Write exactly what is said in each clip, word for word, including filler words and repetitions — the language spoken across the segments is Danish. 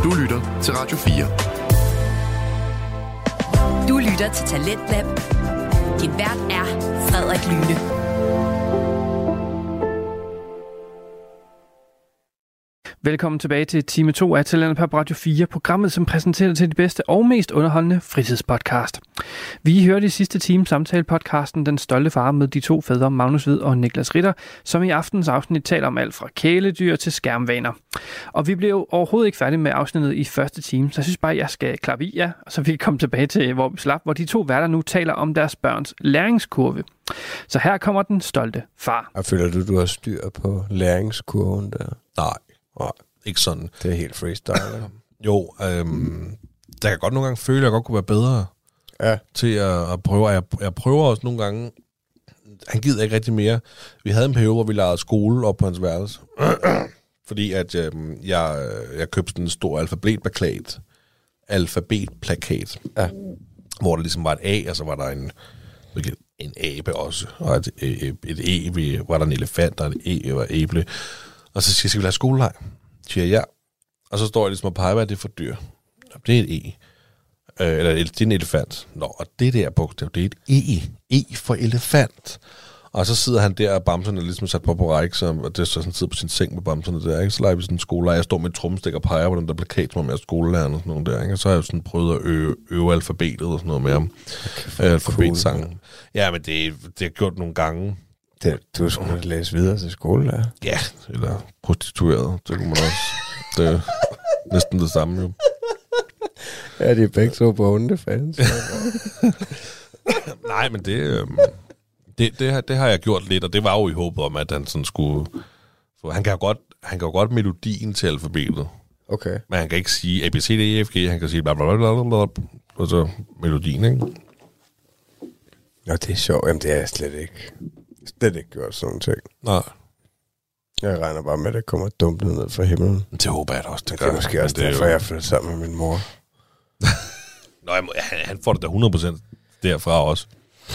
Du lytter til Radio fire. Du lytter til Talentlab. Din vært er Frederik Lyne. Velkommen tilbage til time to af Talentlab på Radio fire, programmet som præsenterer til de bedste og mest underholdende fritidspodcast. Vi hørte i sidste time samtale-podcasten Den Stolte Far med de to fædre Magnus Hvid og Niklas Ritter, som i aftens afsnit taler om alt fra kæledyr til skærmvaner. Og vi blev jo overhovedet ikke færdige med afsnittet i første time, så jeg synes bare, jeg skal klappe i jer, og så vi kan komme tilbage til, hvor vi slap, hvor de to værter nu taler om deres børns læringskurve. Så her kommer Den Stolte Far. Og føler du, du har styr på læringskurven der? Nej. Nej, ikke sådan. Det er helt freestyle. jo, øhm, der kan godt nogle gange føle, at jeg godt kunne være bedre ja. til at, at prøve. Jeg, jeg prøver også nogle gange. Han gider ikke rigtig mere. Vi havde en periode, hvor vi legede skole op på hans værelse. Fordi at øhm, jeg, jeg købte sådan en stor alfabetplakat. Alfabetplakat. Ja. Hvor der ligesom var et A, og så var der en, en abe også. Og et, et, et E, var der en elefant, og et E var æble. Og så siger jeg, skal vi lade skoleleg? Siger ja. Og så står jeg ligesom og peger, hvad det er for dyr. Det er et E. Øh, eller det er en elefant. Nå, og det der bogstav, det er et E. E for elefant. Og så sidder han der, og bamserne er ligesom sat på på række, så, og det er så sådan sidder på sin seng med bamserne der, ikke? Så leger vi sådan en skoleleg. Jeg står med et trommestik og peger på den der plakat, som er med skolelærer og sådan noget der, ikke? Og så har jeg sådan prøvet at øve, øve alfabetet og sådan noget med ham. Okay, alfabetsangen. Cool. Ja, men det, det har gjort nogle gange. Det, du skulle læse videre til skole, der. Ja, eller prostitueret. Det kunne man også. Det er næsten det samme, jo. Ja, de er begge to på OnlyFans. Nej, men det, øh, det, det, har, det har jeg gjort lidt, og det var jo i håbet om, at han sådan skulle... For han kan jo godt, han kan jo godt melodien til alfabetet. Okay. Men han kan ikke sige A, B, C, D, E, F, G. Han kan sige blablabla, og så melodien, ikke? Nå, det er sjovt. Jamen, det er jeg slet ikke... Slet ikke gjort sådan nogle ting. Nej. Jeg regner bare med, at det kommer dumt ned fra himlen. Det håber jeg da også, det, det gør. Det er måske også derfor, jo... jeg flytter sammen med min mor. Nå, han, han får det da hundrede procent derfra også.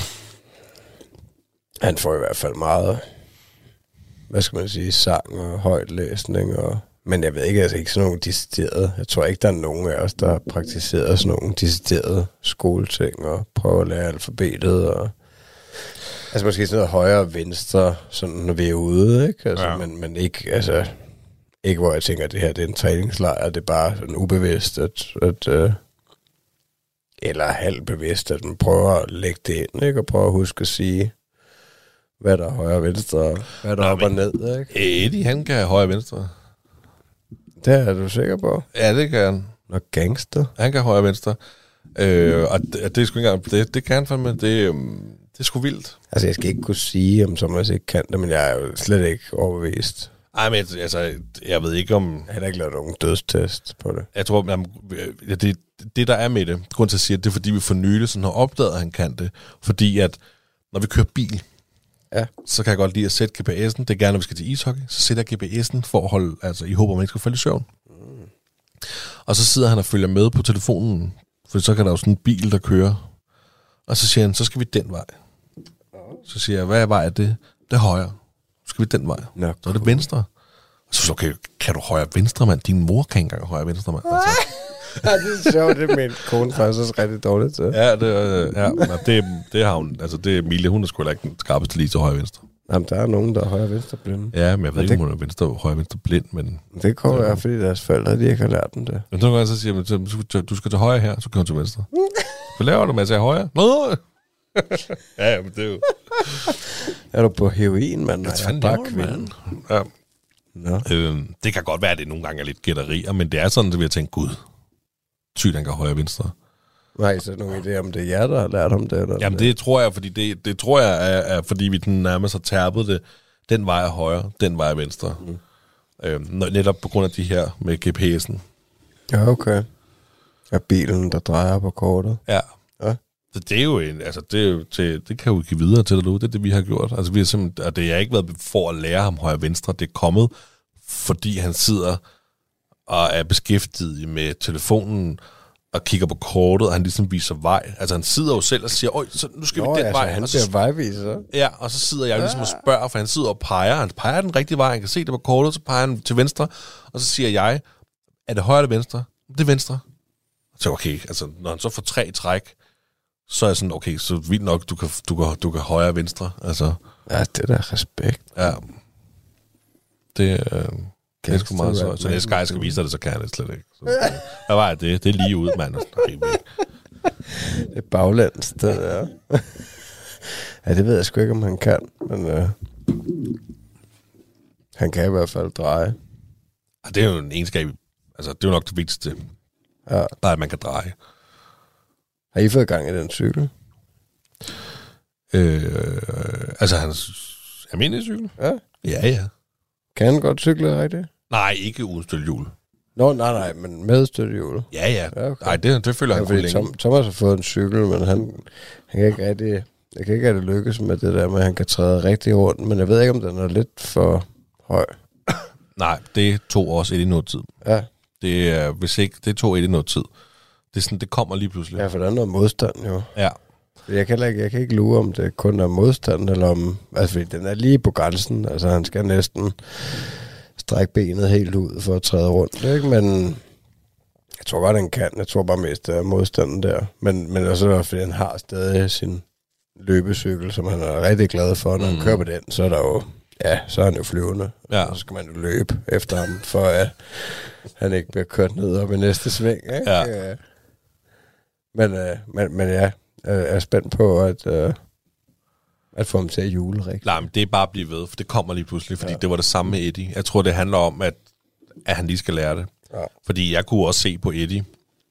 Han får i hvert fald meget, hvad skal man sige, sang og højtlæsning. Og... Men jeg ved ikke, altså ikke sådan nogle deciderede. Jeg tror ikke, der er nogen af os, der har praktiseret sådan nogle deciderede skoleting og prøver at lære alfabetet og... Altså måske sådan noget højre og venstre, sådan når vi er ude, ikke? Altså, ja. men, men ikke, altså, ikke hvor jeg tænker, at det her det er en træningslejr, det er bare sådan ubevidst, at, at uh, eller halvt bevidst, at man prøver at lægge det ind, ikke? Og prøver at huske at sige, hvad der er højre og venstre, og hvad der er op og ned, ikke? Eddie, han kan have højre og venstre. Det er du sikker på? Ja, det kan han. Nå, gangster. Han kan højre og venstre. Øh, og det, det er sgu ikke engang, det, det kan han fandme, det um det er sgu vildt. Altså, jeg skal ikke kunne sige, om Thomas ikke kan det, men jeg er jo slet ikke overbevist. Ej, men altså, jeg ved ikke om... Jeg har ikke lavet nogen dødstest på det. Jeg tror, jamen, det, det der er med det, grund til at sige, at det er fordi, vi for nylig sådan har opdaget, at han kan det. Fordi at, når vi kører bil, ja. så kan jeg godt lide at sætte G P S'en. Det er gerne, når vi skal til ishockey. Så sætter jeg G P S'en for at holde, altså i håb om, at man ikke skal falde i søvn. Mm. Og så sidder han og følger med på telefonen, for så kan der jo sådan en bil, der kører. Og så siger han, så skal vi den vej. Så siger jeg, hvad vej er det? Det er højre. Så skal vi den vej. Nå, så er det venstre. Og så okay, kan du højre venstre, mand? Din mor kan ikke engang højre venstre, mand. Altså. Ja, det er sjovt, det er min kone faktisk også rigtig dårligt til. Ja, det, øh, ja det, det har hun. Altså, det er Emilie, hun er sgu ikke den skarpeste lige til højre venstre. Jamen, der er nogen, der er højre venstre blind. Ja, men jeg ved men ikke, det... om hun er venstre, højre venstre blind, men... Det kommer ja, fordi deres forældre, de ikke har lært dem det. Men så kan jeg så sige, du skal til højre her, så kan du til venstre. Hvad laver du med at sige højre? Nå! ja, ja, men det er jo... Er du på heroin, mand? Det er bare kvinde. Ja. Nå. Øhm, det kan godt være, at det nogle gange er lidt gætterier, men det er sådan, at vi har tænkt, gud, sygt, han kan højre og venstre. Nej, så er der nogen idé om det er jer, der har lært om det? Eller Jamen, det tror jeg, fordi det, det tror jeg er, er, fordi vi den nærmest har tærpet det. Den vej er højre, den vej er venstre. Mm. Øhm, netop på grund af de her med G P S'en. Ja, okay. Ja, bilen, der drejer på kortet. Ja. Ja. Så det er jo en, altså det, er jo til, det kan jo give videre til derude, det er det, vi har gjort. Altså vi har simpelthen, og det har ikke været for at lære ham højre og venstre, det er kommet, fordi han sidder og er beskæftiget med telefonen, og kigger på kortet, og han ligesom viser vej. Altså han sidder jo selv og siger, øj, så nu skal Nå, vi den altså, vej. han og bliver vejviser. Ja, og så sidder jeg ja. ligesom og spørger, for han sidder og peger. Han peger den rigtige vej, han kan se det på kortet, så peger han til venstre, og så siger jeg, er det højre eller venstre? Det er venstre. Så okay, altså når han så får tre træk, så er jeg sådan, okay, så vildt nok, du kan, du kan, du kan højre og venstre. Altså, ja, det er da respekt. Ja. Det, øh, det er sgu meget så. Så næste gang jeg skal vise dig det, så kan jeg det slet ikke. Så, hvad var det? Det er lige ud, mand. Det er baglæns, det der. Ja, det ved jeg sgu ikke, om han kan, men øh, han kan i hvert fald dreje. Ja, det er jo en egenskab, altså det er jo nok det vigtigste. Ja. Bare at man kan dreje. Har I fået gang i den cykel? Øh, altså hans almindelige cykel? Ja. Ja, ja. Kan han godt cykle rigtigt? Nej, ikke uden støttehjul. Nå, nej, nej, men med støttehjul. Ja, ja. Ja, okay. Nej, det, det føler Ja, han kun længe. Tom, Thomas har fået en cykel, men han, han kan ikke rigtig, jeg kan ikke rigtig lykkes med det der med, at han kan træde rigtig rundt, men jeg ved ikke, om den er lidt for høj. Nej, det tog også et i noget tid. Ja. Det er, hvis ikke, det tog et i noget tid. Det er sådan, det kommer lige pludselig. Ja, for der er noget modstand jo. Ja. Jeg kan, ikke, jeg kan ikke lure, om det kun er modstand, eller om, altså fordi den er lige på grænsen, altså han skal næsten strække benet helt ud for at træde rundt, ikke? Men jeg tror godt, han kan. Jeg tror bare mest, det er modstanden der. Men, men også fordi han har stadig sin løbecykel, som han er rigtig glad for. Når mm. han kører på den, så er der jo, ja, så er han jo flyvende. Ja. Og så skal man jo løbe efter ham, for at han ikke bliver kørt ned op i næste sving, ikke? Ja. Men, øh, men, men ja, jeg er spændt på at, øh, at få ham til at jule rigtigt. Nej, men det er bare at blive ved, for det kommer lige pludselig, fordi Ja. det var det samme med Eddie. Jeg tror, det handler om, at, at han lige skal lære det. Ja. Fordi jeg kunne også se på Eddie.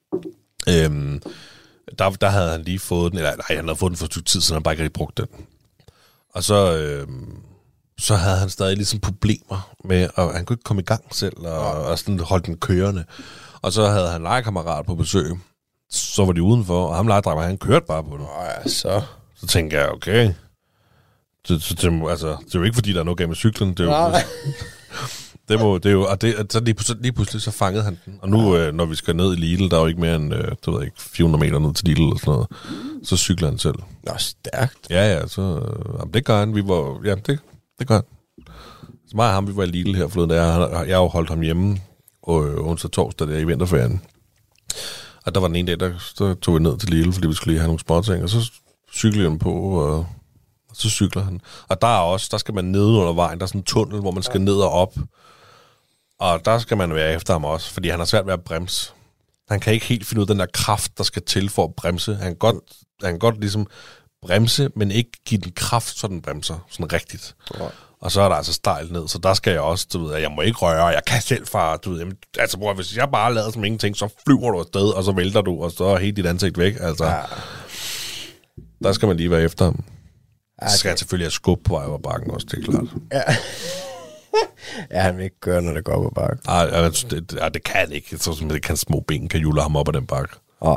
Øhm, der, der havde han lige fået den, eller nej, han havde fået den for et stykke tid, så han bare ikke rigtig brugt den. Og så, øhm, så havde han stadig ligesom problemer med, at han kunne ikke komme i gang selv, og, ja. og sådan holde den kørende. Og så havde han legekammerat på besøg. Så var de udenfor, og ham lejedrækker, han kørte bare på den. Nå ja, så... Så tænkte jeg, okay. Det, det, det, altså, det er jo ikke, fordi der er noget galt med cyklen. Det er jo, det, må, det er jo, og det, så lige, pludselig, lige pludselig så fangede han den. Og nu, øh, når vi skal ned i Lidl, der er jo ikke mere end, øh, du ved ikke, fire hundrede meter ned til Lidl eller sådan noget. Så cykler han selv. Nå, stærkt. Ja, ja, så øh, jamen, det gør han. Vi var, ja, det, det gør han. Så mig og ham, vi var i Lidl her forleden. Jeg, jeg har jo holdt ham hjemme øh, onsdag torsdag der i vinterferien. Og der var den ene dag, der, der tog vi ned til Lidl, fordi vi skulle lige have nogle småting, og så cyklede han på, og, og så cykler han. Og der er også, der skal man ned under vejen, der er sådan en tunnel, hvor man skal ned og op. Og der skal man være efter ham også, fordi han har svært ved at bremse. Han kan ikke helt finde ud af den der kraft, der skal til for at bremse. Han kan godt, han kan godt ligesom bremse, men ikke give den kraft, så den bremser sådan rigtigt. Ja. Og så er der altså stejlt ned, så der skal jeg også, du ved, jeg må ikke røre, jeg kan selv fare, du ved, jamen, altså bror, hvis jeg bare lader som ingenting, så flyver du afsted, og så vælter du, og så er helt dit ansigt væk, altså. Ja. Der skal man lige være efter ham. Ja, så skal han selvfølgelig have skub på vej over bakken også, det er klart. Ja. Ja, han vil ikke gøre, når det går op ad bakken. Nej, det, det, det kan han ikke. Så som det kan små ben, kan jule ham op ad den bakke. Nej.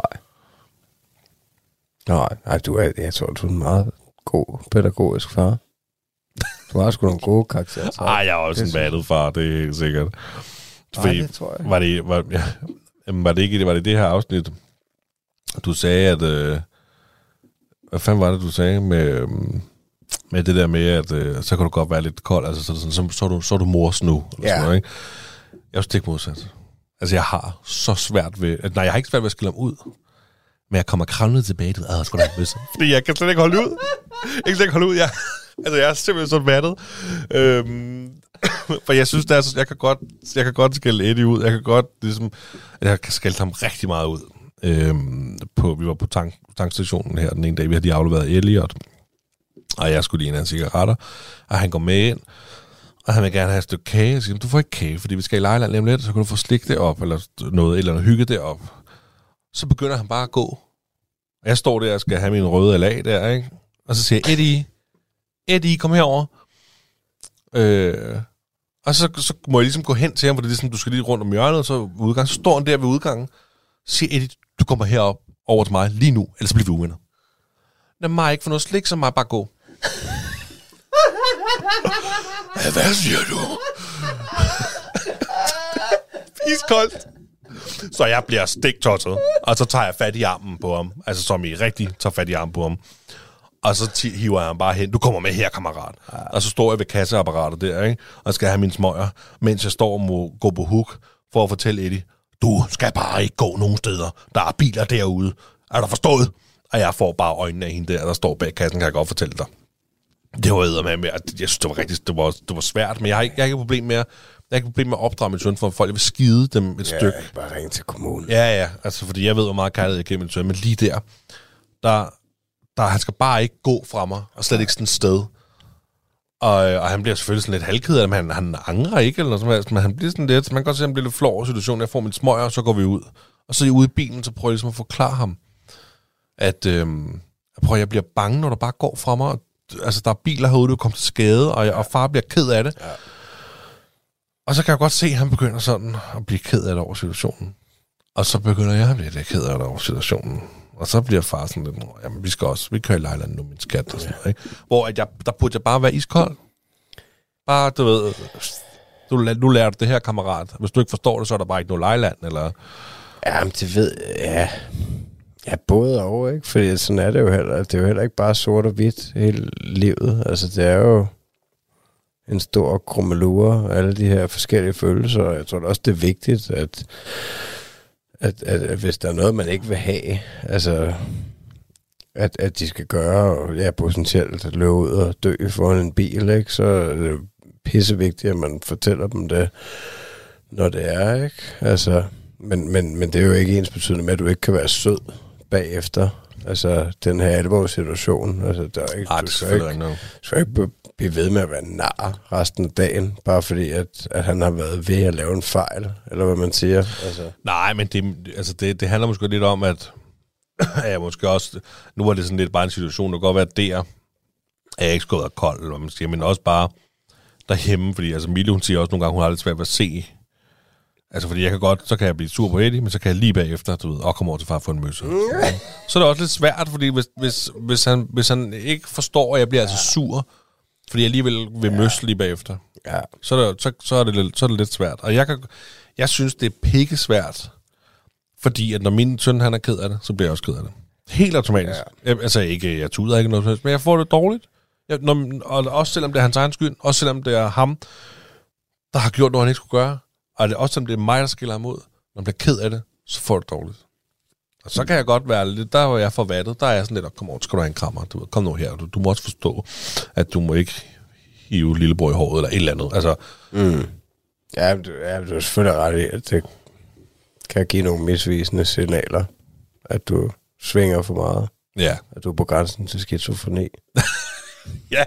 Nej, nej, du er, jeg tror, du er en meget god pædagogisk far. Du har sgu nogle gode karakterer. Nej, jeg er også en vattet far, det er helt sikkert. Nej, det tror jeg. Var det, var, ja, var det ikke var det, det her afsnit, du sagde, at... Øh, hvad fanden var det, du sagde med, med det der med, at øh, så kan du godt være lidt kold, altså så, sådan, så, så, er, du, så er du mors nu. Eller Ja. sådan noget, ikke? Jeg er jo stik modsat. Altså, jeg har så svært ved... At, nej, jeg har ikke svært ved at skille ham ud. Men jeg kommer kravlende tilbage til, at jeg vil fordi jeg kan slet ikke holde ud. Jeg kan slet ikke holde ud. Jeg, altså, jeg er simpelthen så vattet. Øhm, for jeg synes, det er, så, jeg, kan godt, jeg kan godt skælde Eddie ud. Jeg kan godt, ligesom... Jeg kan skælde ham rigtig meget ud. Øhm, på, vi var på tank, tankstationen her den ene dag. Vi havde lige afleveret Elliot. Og jeg skulle lige ind have cigaretter. Og han går med ind. Og han vil gerne have et stykke kage. Jeg siger, du får ikke kage, fordi vi skal i Lejland lige om lidt. Så kan du få slik derop, eller noget, eller noget hygge derop. Så begynder han bare at gå. Og jeg står der og skal have min røde lag der, ikke? Og så siger jeg, Eddie, Eddie, kom herover. Øh, og så, så må jeg ligesom gå hen til ham, for det er ligesom, du skal lige rundt om hjørnet, og så udgang. Så står han der ved udgangen. Så siger Eddie, du kommer herop over til mig lige nu, ellers så bliver vi uvenner. Lad mig ikke få noget slik, så mig bare gå. Hvad siger du? Iskoldt. Så jeg bliver stiktosset, og så tager jeg fat i armen på ham. Altså som I rigtig tager fat i armen på ham. Og så t- hiver jeg ham bare hen. Du kommer med her, kammerat. Ja. Og så står jeg ved kasseapparatet der, ikke? Og skal have mine smøger, mens jeg står og må gå på hook for at fortælle Eddie, du skal bare ikke gå nogen steder. Der er biler derude. Er der forstået? Og jeg får bare øjnene af hende der, der står bag kassen, kan jeg godt fortælle dig. Det var eddermame med, at jeg synes, det var rigtig, det var, det var svært, men jeg har ikke, jeg har ikke et problem med, jeg har ikke et problem med at opdrage min søn, for folk jeg vil skide dem et ja, stykke. Ja, bare ringe til kommunen. Ja, ja, altså fordi jeg ved, hvor meget kærlighed jeg giver min søn, men lige der, der, der, han skal bare ikke gå fra mig, og slet ikke sådan et sted. Og, og han bliver selvfølgelig sådan lidt halvked af det, men han, han angrer ikke, eller noget som helst, men han bliver sådan lidt, man kan godt se, at han bliver lidt flov over situationen, jeg får min smøger, og så går vi ud. Og så er jeg ude i bilen, så prøver jeg ligesom at forklare ham, at øhm, jeg prøver, jeg bliver bange, når der bare går fra mig. Altså, der er biler herude, der kommer til skade, og, jeg, og far bliver ked af det. Ja. Og så kan jeg godt se, at han begynder sådan at blive ked af det over situationen. Og så begynder jeg at blive lidt ked af det over situationen. Og så bliver far sådan lidt, jamen, vi skal også, vi kører i lejland nu, min skat, og sådan noget, ikke? Hvor at jeg, der burde jeg bare være iskold. Bare, du ved, du, nu lærer du det her, kammerat. Hvis du ikke forstår det, så er der bare ikke noget lejland, eller... Jamen, det ved ja. Ja, både og, ikke? Fordi sådan er det jo heller. Det er jo heller ikke bare sort og hvidt hele livet. Altså, det er jo en stor krummelure af alle de her forskellige følelser. Jeg tror også, det er vigtigt, at, at, at, at hvis der er noget, man ikke vil have, altså, at, at de skal gøre, og ja, potentielt at løbe ud og dø foran en bil, ikke? Så er det pissevigtigt, at man fortæller dem det, når det er, ikke? Altså, men, men, men det er jo ikke ens betydende med, at du ikke kan være sød bagefter. Altså, den her alvorssituation. Altså, der er ikke, Ej, du skal ikke, ikke, skal ikke blive ved med at være nar resten af dagen, bare fordi, at, at han har været ved at lave en fejl, eller hvad man siger. Altså. Nej, men det, altså det, det handler måske lidt om, at ja, måske også, nu var det sådan lidt bare en situation, der kan godt være, at der er jeg ikke skulle være kold, eller hvad man siger, men også bare derhjemme, fordi altså Mille, hun siger også nogle gange, hun har lidt svært ved at se. Altså, fordi jeg kan godt, så kan jeg blive sur på Eddie, men så kan jeg lige bagefter, du ved, og komme over til far for en møsse. Mm. Så er det også lidt svært, fordi hvis, hvis, hvis, han, hvis han ikke forstår, at jeg bliver ja. altså sur, fordi jeg alligevel vil ja. møsse lige bagefter, ja. så, er det, så, så, er det lidt, så er det lidt svært. Og jeg, kan, jeg synes, det er pikke svært, fordi at når min søn, han er ked af det, så bliver jeg også ked af det. Helt automatisk. Ja. Jeg, altså, ikke, jeg tuder ikke noget, men jeg får det dårligt. Jeg, når, og også selvom det er hans egen skyld, også selvom det er ham, der har gjort noget, han ikke skulle gøre, og det er også, som det er mig, der skiller ham ud. Når man bliver ked af det, så får det dårligt. Og så kan jeg godt være lidt, der hvor jeg får vattet, der er jeg sådan lidt, kom over, skal du have en krammer, du, kom nu her, du, du må også forstå, at du må ikke hive lillebror i håret, eller et eller andet. Altså, mm. Ja, du, ja, du er selvfølgelig ret i, at det kan give nogle misvisende signaler, at du svinger for meget. Ja. At du er på grænsen til skizofreni. Ja.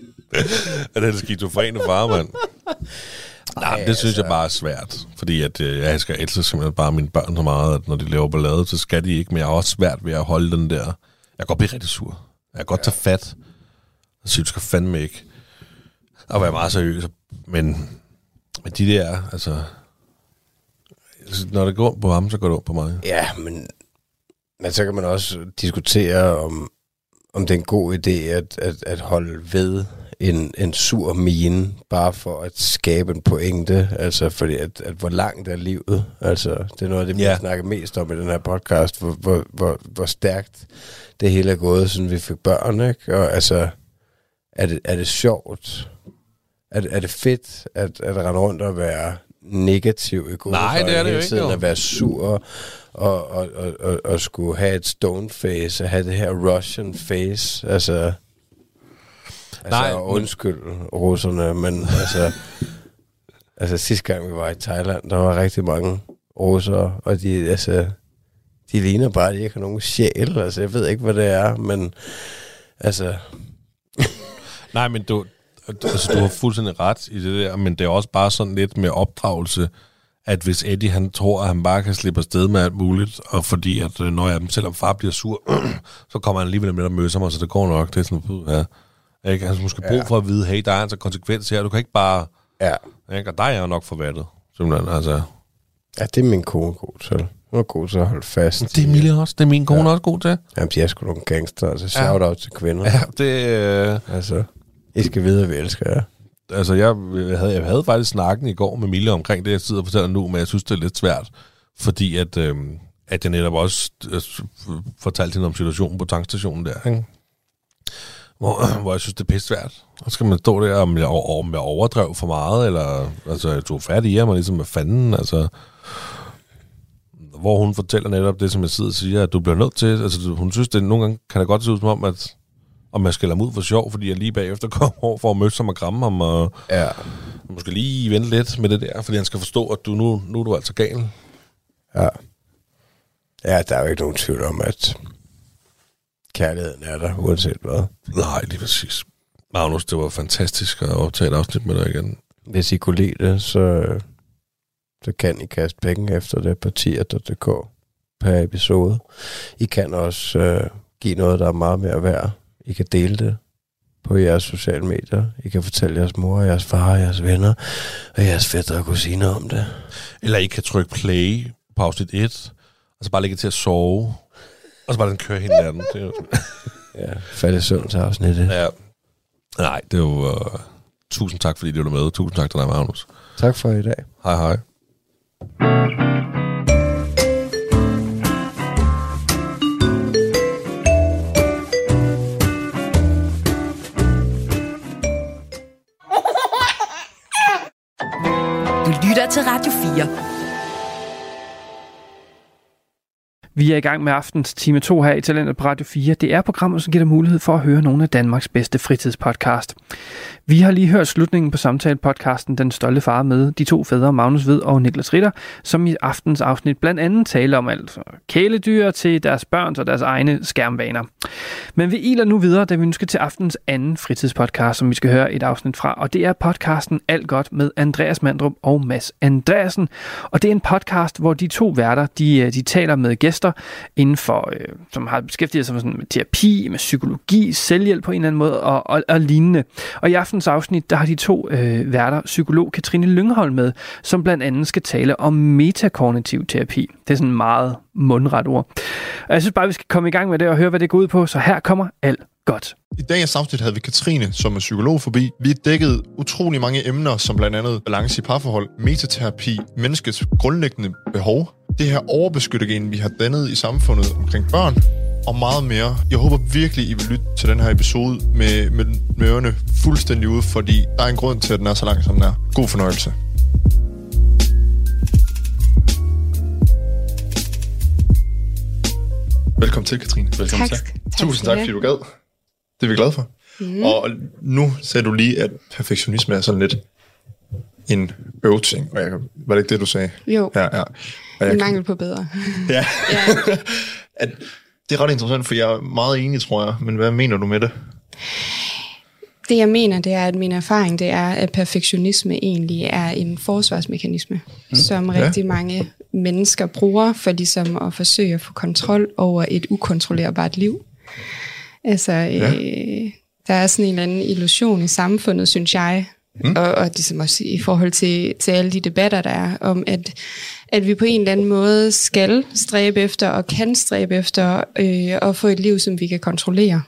Er det skizofrene far, mand? Nej, det synes altså. jeg bare er svært, fordi at, øh, jeg skal elske simpelthen bare mine børn så meget, at når de laver ballade, så skal de ikke, men jeg er også svært ved at holde den der. Jeg kan godt blive rigtig sur. Jeg kan godt tage fat, og sige, du skal fandme ikke, og være meget seriøs, men, men de der, altså, når det går på ham, så går det på mig. Ja, men, men så kan man også diskutere, om, om det er en god idé at, at, at holde ved En, en sur mine, bare for at skabe en pointe, altså fordi, at, at hvor langt er livet, altså det er noget af det, vi yeah. snakker mest om i den her podcast, hvor, hvor, hvor, hvor stærkt det hele er gået, siden vi fik børn, ikke? Og altså, er det, er det sjovt? Er det, er det fedt, at, at rende rundt og være negativ i gode Nej, det er det jo ikke, jo. At være sur, og, og, og, og, og skulle have et stone face, og have det her Russian face, altså... Altså, Nej, undskyld russerne, men altså, altså sidste gang vi var i Thailand, der var rigtig mange russere, og de, altså, de ligner bare, at de ikke har nogen sjæl, altså jeg ved ikke, hvad det er, men altså... Nej, men du, altså, du har fuldstændig ret i det der, men det er også bare sådan lidt med opdragelse, at hvis Eddie, han tror, at han bare kan slippe afsted med alt muligt, og fordi at når jeg, selvom far bliver sur, så kommer han alligevel med at møse mig, så det går nok, det er sådan, ja... Ikke? Han måske brug for at vide, hey, der er altså konsekvens her. Du kan ikke bare... Ja. Ikke? Og dig er jo nok forvattet. Simpelthen, altså. Ja, det er min kone god til. Hun er god til at holde fast. Det er Mille også. Det er min kone ja. også god til. Jamen, de er sgu nogle gangster. Altså, shout out ja. til kvinder. Ja, det... Øh... Altså, I skal vide, at vi elsker jer. Altså, jeg havde, jeg havde faktisk snakken i går med Mille omkring det, jeg sidder og fortæller nu, men jeg synes, det er lidt svært. Fordi at, øh, at jeg netop også øh, fortalte hende om situationen på tankstationen der, ikke? Hvor, hvor jeg synes, det er pisse svært. Så skal man stå der, om jeg, om jeg overdrev for meget, eller altså, jeg tog fat i ham, og ligesom, hvad fanden, altså... hvor hun fortæller netop det, som jeg sidder og siger, at du bliver nødt til, altså hun synes, det nogle gange kan det godt se ud som om, at om jeg skælder ham ud for sjov, fordi jeg lige bagefter kommer over for at møde ham og kramme ham, og Ja. måske lige vente lidt med det der, fordi han skal forstå, at du nu, nu er du altså gal. Ja. Ja, der er jo ikke nogen tvivl om, at kærligheden er der, uanset hvad. Nej, lige præcis. Magnus, det var fantastisk at optage et afsnit med dig igen. Hvis I kunne lide det, så, så kan I kaste penge efter det på tier punktum d k per episode. I kan også øh, give noget, der er meget mere værd. I kan dele det på jeres sociale medier. I kan fortælle jeres mor, jeres far, jeres venner og jeres fætter og kusiner om det. Eller I kan trykke play på afsnit et, og så bare lægge til at sove, og så bare den køre hele natten. Det er jo Ja, falde i søvn til afsnittet. ja. Nej, det var... Uh, tusind tak, fordi du var med. Tusind tak til dig, Magnus. Tak for i dag. Hej, hej. Du lytter til Radio fire. Vi er i gang med aftens time to her i Talentet på Radio fire. Det er programmet, som giver dig mulighed for at høre nogle af Danmarks bedste fritidspodcast. Vi har lige hørt slutningen på samtale-podcasten Den Stolte Far med de to fædre, Magnus Hvid og Niklas Ritter, som i aftens afsnit blandt andet taler om alt fra kæledyr til deres børns og deres egne skærmvaner. Men vi iler nu videre, da vi nu skal til aftens anden fritidspodcast, som vi skal høre et afsnit fra, og det er podcasten Alt Godt med Andreas Mandrup og Mads Andreasen. Og det er en podcast, hvor de to værter, de, de taler med gæster inden for, øh, som har beskæftiget sig med, sådan, med terapi, med psykologi, selvhjælp på en eller anden måde og, og, og lignende. Og i aftens afsnit, der har de to øh, værter, psykolog Katrine Lyngholm med, som blandt andet skal tale om metakognitiv terapi. Det er sådan meget mundret ord. Og jeg synes bare, vi skal komme i gang med det og høre, hvad det går ud på, så her kommer Alt Godt. I dagens afsnit havde vi Katrine, som er psykolog, forbi. Vi dækkede utrolig mange emner, som blandt andet balance i parforhold, metaterapi, menneskets grundlæggende behov, det her overbeskyttergen, vi har dannet i samfundet omkring børn, og meget mere. Jeg håber virkelig, I vil lytte til den her episode med, med, med ørerne fuldstændig ude, fordi der er en grund til, at den er så lang, som den er. God fornøjelse. Velkommen til, Katrine. Velkommen tak. til. Tusind tak, fordi du gad. Det er vi glade for. Mm. Og nu sagde du lige, at perfektionisme er sådan lidt en øvting. Og jeg, var det ikke det, du sagde? Jo, ja, ja. en kan... mangel på bedre. Ja. ja. at, det er ret interessant, for jeg er meget enig, tror jeg. Men hvad mener du med det? Det, jeg mener, det er, at min erfaring, det er, at perfektionisme egentlig er en forsvarsmekanisme, mm. som rigtig ja. mange mennesker bruger for ligesom at forsøge at få kontrol over et ukontrollerbart liv. Altså, ja. øh, der er sådan en eller anden illusion i samfundet, synes jeg, mm. og, og ligesom også i forhold til, til alle de debatter, der er, om at, at vi på en eller anden måde skal stræbe efter, og kan stræbe efter, øh, at få et liv, som vi kan kontrollere.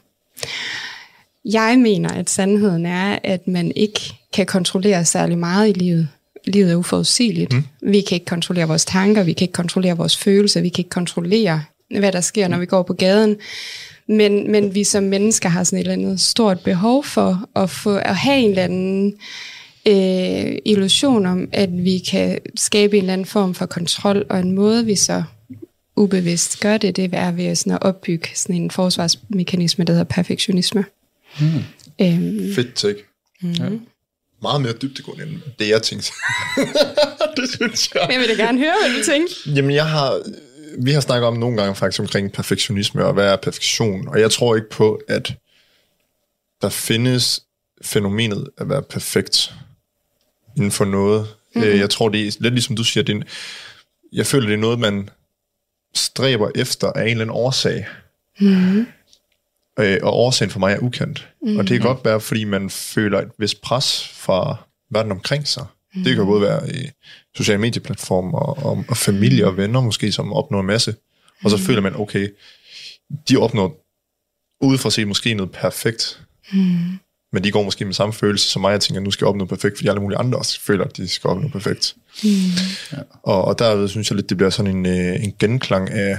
Jeg mener, at sandheden er, at man ikke kan kontrollere særlig meget i livet. Livet er uforudsigeligt. Mm. Vi kan ikke kontrollere vores tanker, vi kan ikke kontrollere vores følelser, vi kan ikke kontrollere, hvad der sker, når vi går på gaden. Men, men vi som mennesker har sådan et eller andet stort behov for at, få, at have en eller anden øh, illusion om, at vi kan skabe en eller anden form for kontrol, og en måde, vi så ubevidst gør det, det er ved sådan at opbygge sådan en forsvarsmekanisme, der hedder perfektionisme. Mm. Øhm, Fedt take. Mm-hmm. Ja. Meget mere dybdegående end det, jeg tænkte. Det synes jeg. Jeg vil da gerne høre, hvad du tænker. Jamen, jeg har... Vi har snakket om nogle gange faktisk omkring perfektionisme og hvad er perfektion, og jeg tror ikke på, at der findes fænomenet at være perfekt inden for noget. Mm-hmm. Jeg tror, det er lidt ligesom du siger, det er en, jeg føler, det er noget, man stræber efter af en eller anden årsag. Mm-hmm. Og årsagen for mig er ukendt. Mm-hmm. Og det kan godt være, fordi man føler et vist pres fra verden omkring sig. Mm-hmm. Det kan både være i sociale medieplatformer og, og, og familie og venner måske, som opnår en masse. Og så mm. føler man, okay, de opnår udefra set måske noget perfekt. Mm. Men de går måske med samme følelse som mig. Jeg tænker, nu skal jeg opnå perfekt, fordi alle mulige andre også føler, at de skal opnå perfekt. Mm. Ja. Og, og derved synes jeg lidt, det bliver sådan en, en genklang af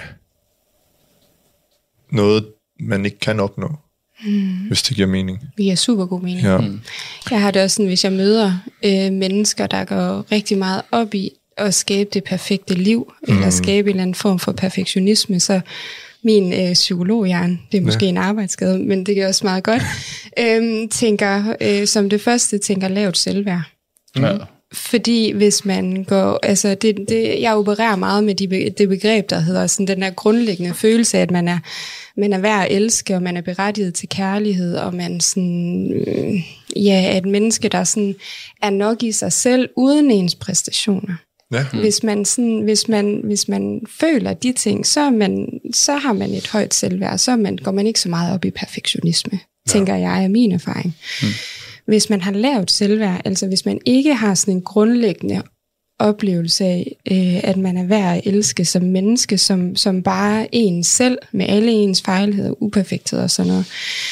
noget, man ikke kan opnå. Mm. Hvis det giver mening. Det giver super god mening. Ja. Mm. Jeg har det også sådan, hvis jeg møder øh, mennesker, der går rigtig meget op i at skabe det perfekte liv, mm. eller skabe en eller anden form for perfektionisme, så min øh, psykologhjerne, det er måske ja. en arbejdsskade, men det er også meget godt, øhm, tænker, øh, som det første, tænker lavt selvværd. Ja. Fordi hvis man går, altså det, det, jeg opererer meget med de, det begreb, der hedder sådan den der grundlæggende følelse af, at man er, man er værd at elske, og man er berettiget til kærlighed, og man sådan, øh, ja, er et menneske, der sådan er nok i sig selv, uden ens præstationer. Ja. Hmm. Hvis man sådan, hvis man, hvis man føler de ting, så, er man, så har man et højt selvværd, så man, går man ikke så meget op i perfektionisme, ja. tænker jeg, er min erfaring. Hmm. Hvis man har lavt selvværd, altså hvis man ikke har sådan en grundlæggende oplevelse af, øh, at man er værd at elske som menneske, som, som bare en selv, med alle ens fejlheder, uperfektheder og sådan noget,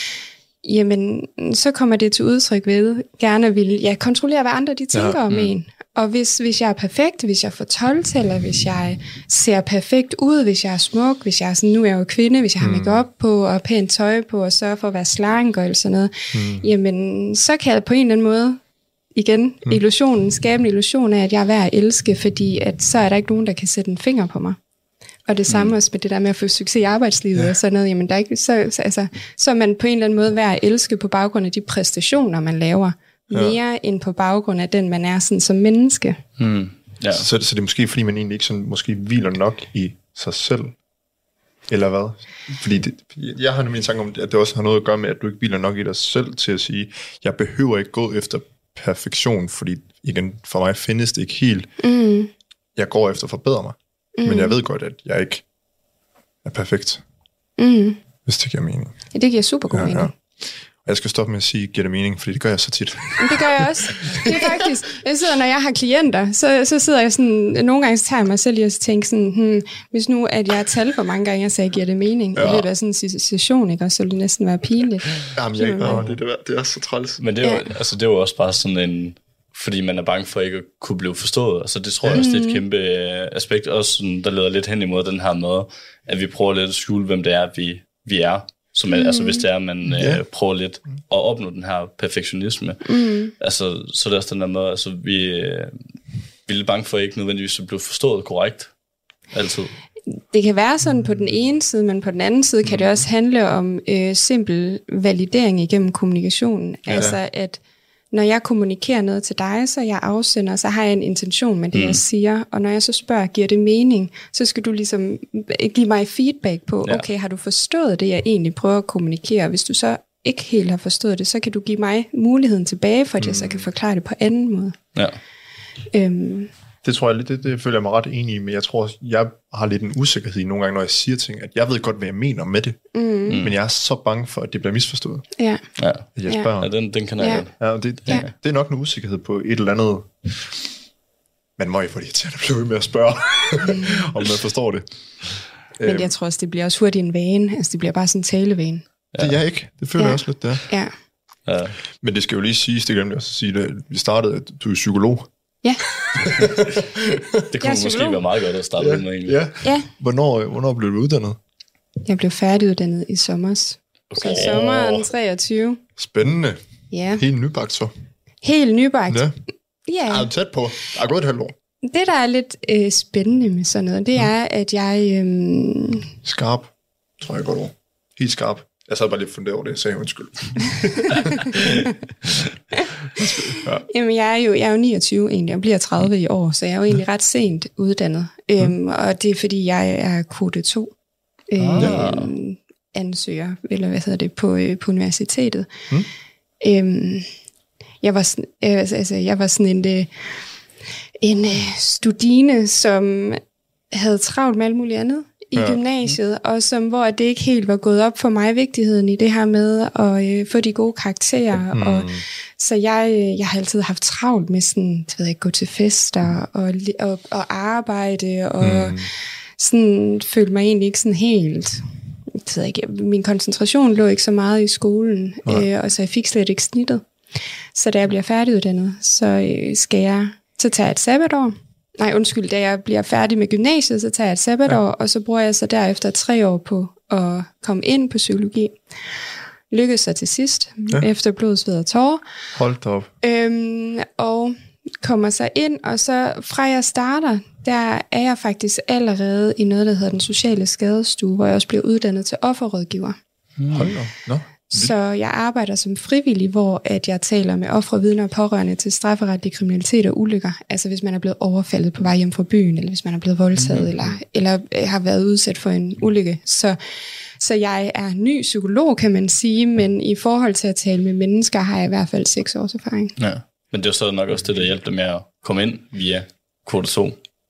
jamen, så kommer det til udtryk ved, gerne vil ja, kontrollere, hvad andre de tænker ja, om mm. en. Og hvis, hvis jeg er perfekt, hvis jeg får tolv-taller, hvis jeg ser perfekt ud, hvis jeg er smuk, hvis jeg er sådan, nu er jeg jo kvinde, hvis jeg har make-up på og pænt tøj på og sørger for at være slank og sådan noget, mm. jamen så kan jeg på en eller anden måde, igen, mm. illusionen, skabe en illusion af, at jeg er værd at elske, fordi at så er der ikke nogen, der kan sætte en finger på mig. Og det samme mm. også med det der med at få succes i arbejdslivet ja. og sådan noget, jamen der er ikke, så, så, altså, så er man på en eller anden måde værd at elske på baggrund af de præstationer, man laver. Mere ja. end på baggrund af den, man er sådan som menneske. Mm. Ja. Så, så, så det er måske, fordi man egentlig ikke sådan, måske hviler nok i sig selv, eller hvad? Fordi det, jeg har nemlig en tanke om, at det også har noget at gøre med, at du ikke hviler nok i dig selv til at sige, jeg behøver ikke gå efter perfektion, fordi igen, for mig findes det ikke helt. Mm. Jeg går efter at forbedre mig, mm. men jeg ved godt, at jeg ikke er perfekt. Mm. Hvis det giver mening. Ja, det giver super god ja, mening. Ja. Jeg skal stoppe med at sige, giver det mening, fordi det gør jeg så tit. Det gør jeg også. Det er faktisk, jeg sidder, når jeg har klienter, så, så sidder jeg sådan, nogle gange så tager jeg mig selv i at tænke sådan, hmm, hvis nu, at jeg talte for mange gange, jeg sagde, giver det mening, ja. i løbet af sådan en session, ikke? Og så ville det næsten være pinligt. Jamen, jeg, ja, det, det, det er så træls. Men det er, jo, ja. altså, det er jo også bare sådan en, fordi man er bange for ikke at kunne blive forstået. Altså, det tror jeg også, det er et kæmpe aspekt, også sådan, der leder lidt hen imod den her med, at vi prøver lidt at skjule, hvem det er, vi, vi er. Så man, mm. altså, hvis det er, at man yeah. øh, prøver lidt at opnå den her perfektionisme, mm. altså, så er det også den der med, altså, vi, øh, vi er lidt bange for ikke nødvendigvis at blive forstået korrekt, altid. Det kan være sådan på den ene side, men på den anden side kan mm. det også handle om øh, simpel validering igennem kommunikationen. Ja. Altså, at når jeg kommunikerer noget til dig, så jeg afsender, så har jeg en intention med det, mm. jeg siger. Og når jeg så spørger, giver det mening, så skal du ligesom give mig feedback på, ja. okay, har du forstået det, jeg egentlig prøver at kommunikere? Hvis du så ikke helt har forstået det, så kan du give mig muligheden tilbage, for at mm. jeg så kan forklare det på anden måde. Ja. Øhm. Det tror jeg lidt, det, det føler jeg mig ret enig i, men jeg tror, jeg har lidt en usikkerhed nogle gange, når jeg siger ting, at jeg ved godt, hvad jeg mener med det, mm. men jeg er så bange for, at det bliver misforstået. Ja. Ja, jeg spørger. Ja den, den kan jeg godt. Ja, det, det, ja. det er nok en usikkerhed på et eller andet. Man må jo få det til at blive med at spørge, mm. om man forstår det. Men jeg tror også, det bliver også hurtigt en vane. Altså, det bliver bare sådan en talevane. Ja. Det er jeg ikke. Det føler ja. jeg også lidt, der. Ja. Ja. Men det skal jo lige siges, det glemte jeg også at sige, at vi startede, at du er psykolog. Ja. Det kunne måske være meget godt at starte ja. med egentlig. Ja. ja. Hvornår, hvornår blev du uddannet? Jeg blev færdiguddannet i sommer. Okay. Så sommeren treogtyve. Spændende. Ja. Helt nybagt så. Helt nybagt. Ja. Ja. Er du tæt på? Der er gået et halvt år. Det, der er lidt øh, spændende med sådan noget, det er, at jeg... Øh... Skarp, tror jeg godt over. Helt skarp. Jeg sad bare lige funderet over det, jeg sagde undskyld. ja. Jamen, jeg er, jo, jeg er jo niogtyve egentlig, og bliver tredive i år, så jeg er jo egentlig ret sent uddannet. Mm. Øhm, og det er, fordi jeg er kvote to øh, ah. ansøger, eller hvad hedder det, på, øh, på universitetet. Mm. Øhm, jeg, var sådan, øh, altså, jeg var sådan en, en øh, studine, som havde travlt med alt muligt andet i ja. gymnasiet, og som, hvor det ikke helt var gået op for mig, vigtigheden i det her med at øh, få de gode karakterer. Mm. Og, så jeg, jeg har altid haft travlt med sådan, jeg ved ikke, gå til fester og, og, og arbejde, og mm. sådan følte mig egentlig ikke sådan helt... Jeg ved ikke, min koncentration lå ikke så meget i skolen, øh, og så jeg fik slet ikke snittet. Så da jeg bliver færdiguddannet, så øh, skal jeg, så tager jeg et sabbatår. Nej, undskyld, da jeg bliver færdig med gymnasiet, så tager jeg et sabbatår, ja. og så bruger jeg så derefter tre år på at komme ind på psykologi. Lykkedes sig til sidst, ja. efter blod, sved og tårer. Hold da op. Øhm, og kommer så ind, og så fra jeg starter, der er jeg faktisk allerede i noget, der hedder den sociale skadestue, hvor jeg også bliver uddannet til offerrådgiver. Mm. Hold da. Nå. Så jeg arbejder som frivillig, hvor at jeg taler med ofre, vidner og pårørende til strafferetlig kriminalitet og ulykker. Altså hvis man er blevet overfaldet på vej hjem fra byen, eller hvis man er blevet voldtaget, mm. eller, eller har været udsat for en ulykke. Så, så jeg er ny psykolog, kan man sige, men i forhold til at tale med mennesker, har jeg i hvert fald seks års erfaring. Ja, men det er så nok også det, der hjælper dig med at komme ind via kode to.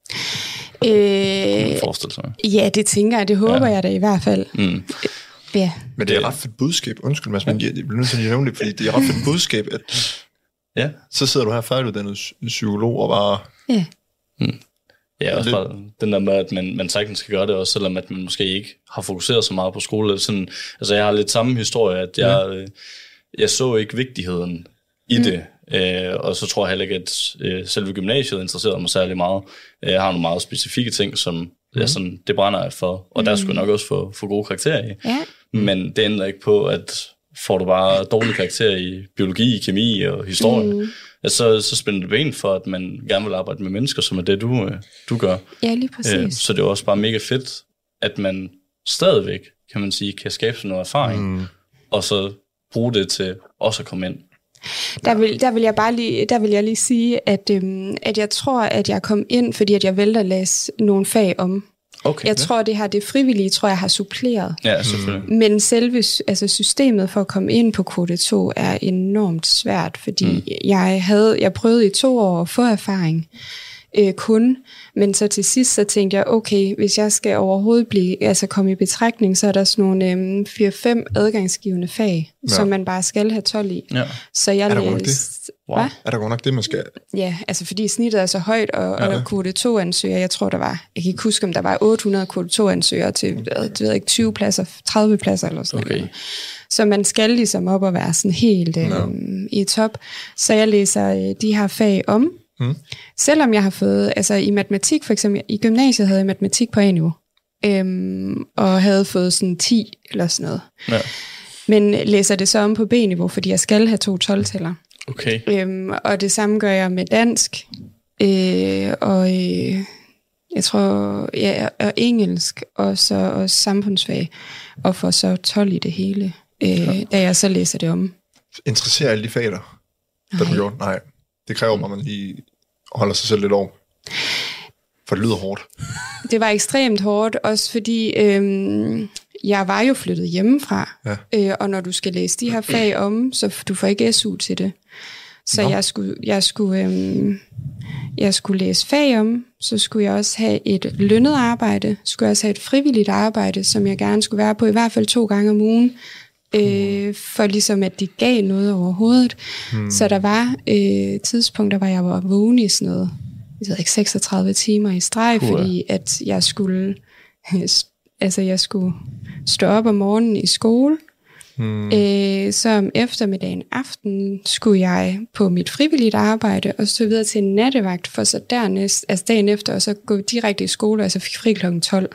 Øh, ja, det tænker jeg. Det håber ja. jeg da i hvert fald. Mm. Ja. Men det er et ret fedt budskab. Undskyld, Mads, men jeg bliver nødt til at nævne det, fordi det er et ret fedt budskab, at ja. så sidder du her færdiguddannet psykolog og bare... Ja. Mm. Ja, også bare den der med, at man, man sagtens skal gøre det, også selvom at man måske ikke har fokuseret så meget på skole. Sådan, altså, jeg har lidt samme historie, at jeg, ja. jeg så ikke vigtigheden i mm. det. Øh, og så tror jeg heller ikke, at øh, selve gymnasiet interesserede mig særlig meget. Jeg har nogle meget specifikke ting, som mm. jeg sådan, det brænder jeg for, og mm. der skulle jeg nok også få, få gode karakterer i. Ja. Men det ændrer ikke på, at får du bare dårlige karakterer i biologi, kemi og historie, mm. at så, så spænder det ben for, at man gerne vil arbejde med mennesker, som er det, du, du gør. Ja, lige præcis. Øh, så det er også bare mega fedt, at man stadigvæk, kan man sige, kan skabe sig noget erfaring, mm. og så bruge det til også at komme ind. Der vil, der vil jeg bare lige, der vil jeg lige sige, at, øhm, at jeg tror, at jeg kom ind, fordi at jeg valgte at læse nogle fag om. Okay, jeg ja. tror, det her det frivillige, tror jeg har suppleret. Ja, selvfølgelig. Men selve altså systemet for at komme ind på kode to er enormt svært, fordi mm. jeg havde, jeg prøvede i to år at få erfaring øh, kun, men så til sidst så tænkte jeg, okay, hvis jeg skal overhovedet blive, altså komme i betragtning, så er der sådan nogle øhm, fire fem adgangsgivende fag, ja. som man bare skal have tolv i. Ja. Så jeg er der godt det? Wow. Er der godt nok det, man skal? Ja, altså fordi snittet er så højt, og, ja. og kode to ansøger, jeg tror der var, jeg kan ikke huske, om der var otte hundrede kode to ansøgere til, det ved ikke, tyve pladser, tredive pladser eller sådan okay. noget. Så man skal ligesom op og være sådan helt øh, ja. i top. Så jeg læser øh, de her fag om, Hmm. selvom jeg har fået, altså i matematik for eksempel, i gymnasiet havde jeg matematik på A-niveau, øhm, og havde fået sådan ti eller sådan noget. Ja. Men læser det så om på B-niveau, fordi jeg skal have to tolv-tæller. Okay. Øhm, og det samme gør jeg med dansk, øh, og øh, jeg tror, ja, og engelsk, og så også samfundsfag, og får så tolv i det hele, øh, ja. da jeg så læser det om. Interesserer alle de fag der, der du gjorde? Nej. Det kræver, at man lige holder sig selv lidt over. For det lyder hårdt. Det var ekstremt hårdt, også fordi øhm, jeg var jo flyttet hjemmefra. Ja. Øh, og når du skal læse de her fag om, så du får ikke S U til det. Så Nå. jeg skulle, jeg, skulle, øhm, jeg skulle læse fag om, så skulle jeg også have et lønnet arbejde, skulle jeg også have et frivilligt arbejde, som jeg gerne skulle være på i hvert fald to gange om ugen. Øh, for ligesom at de gav noget overhovedet. Hmm. Så der var øh, tidspunkter, hvor jeg var vågen i sådan noget, jeg ved ikke, seksogtredive timer i streg, cool. fordi at jeg skulle altså jeg skulle stå op om morgenen i skole. Hmm. Øh, så om eftermiddagen aften skulle jeg på mit frivilligt arbejde og så videre til en nattevagt, for så dernæst, altså dagen efter, og så gå direkte i skole, og så fik fri klokken tolv.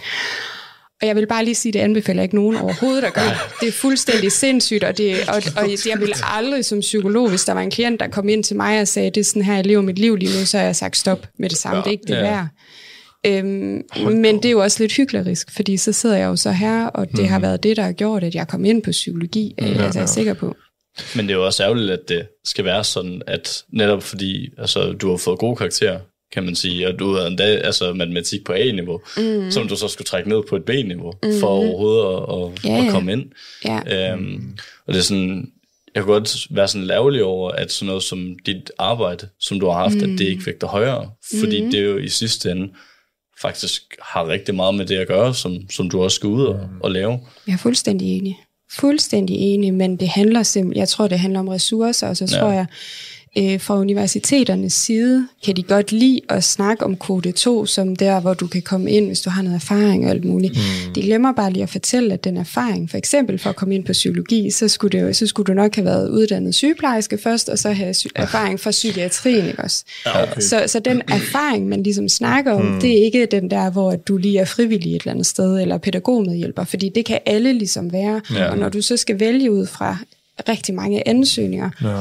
Og jeg vil bare lige sige, det anbefaler ikke nogen overhovedet at gøre. Det er fuldstændig sindssygt, og, det, og, og jeg vil aldrig som psykolog, hvis der var en klient, der kom ind til mig og sagde, det er sådan her, jeg lever mit liv lige nu, så har jeg sagt stop med det samme. Det er ikke det værd. Øhm, men det er jo også lidt hyklerisk, fordi så sidder jeg jo så her, og det har været det, der har gjort, at jeg kom ind på psykologi, ja, altså jeg er sikker på. Men det er jo også ærgerligt, at det skal være sådan, at netop fordi altså, du har fået gode karakterer, kan man sige, og du havde endda altså matematik på A-niveau, mm. som du så skulle trække ned på et B-niveau, mm. for overhovedet at, at, ja, at komme ind. Ja. Øhm, og det er sådan, jeg kunne godt være sådan lavlig over, at sådan noget som dit arbejde, som du har haft, mm. at det ikke vægter højere, fordi mm. det jo i sidste ende faktisk har rigtig meget med det at gøre, som, som du også skal ud og, og lave. Jeg er fuldstændig enig. Fuldstændig enig, men det handler simpelthen, jeg tror, det handler om ressourcer, og så ja. tror jeg, øh, fra universiteternes side, kan de godt lide at snakke om kode to, som der, hvor du kan komme ind, hvis du har noget erfaring og alt muligt. Mm. De glemmer bare lige at fortælle, at den erfaring, for eksempel for at komme ind på psykologi, så skulle, det jo, så skulle du nok have været uddannet sygeplejerske først, og så have sy- erfaring fra psykiatrien, ikke også? Ja, okay. så, så den erfaring, man ligesom snakker om, mm. det er ikke den der, hvor du lige er frivillig et eller andet sted, eller pædagogmedhjælper, fordi det kan alle ligesom være. Ja. Og når du så skal vælge ud fra rigtig mange ansøgninger, ja.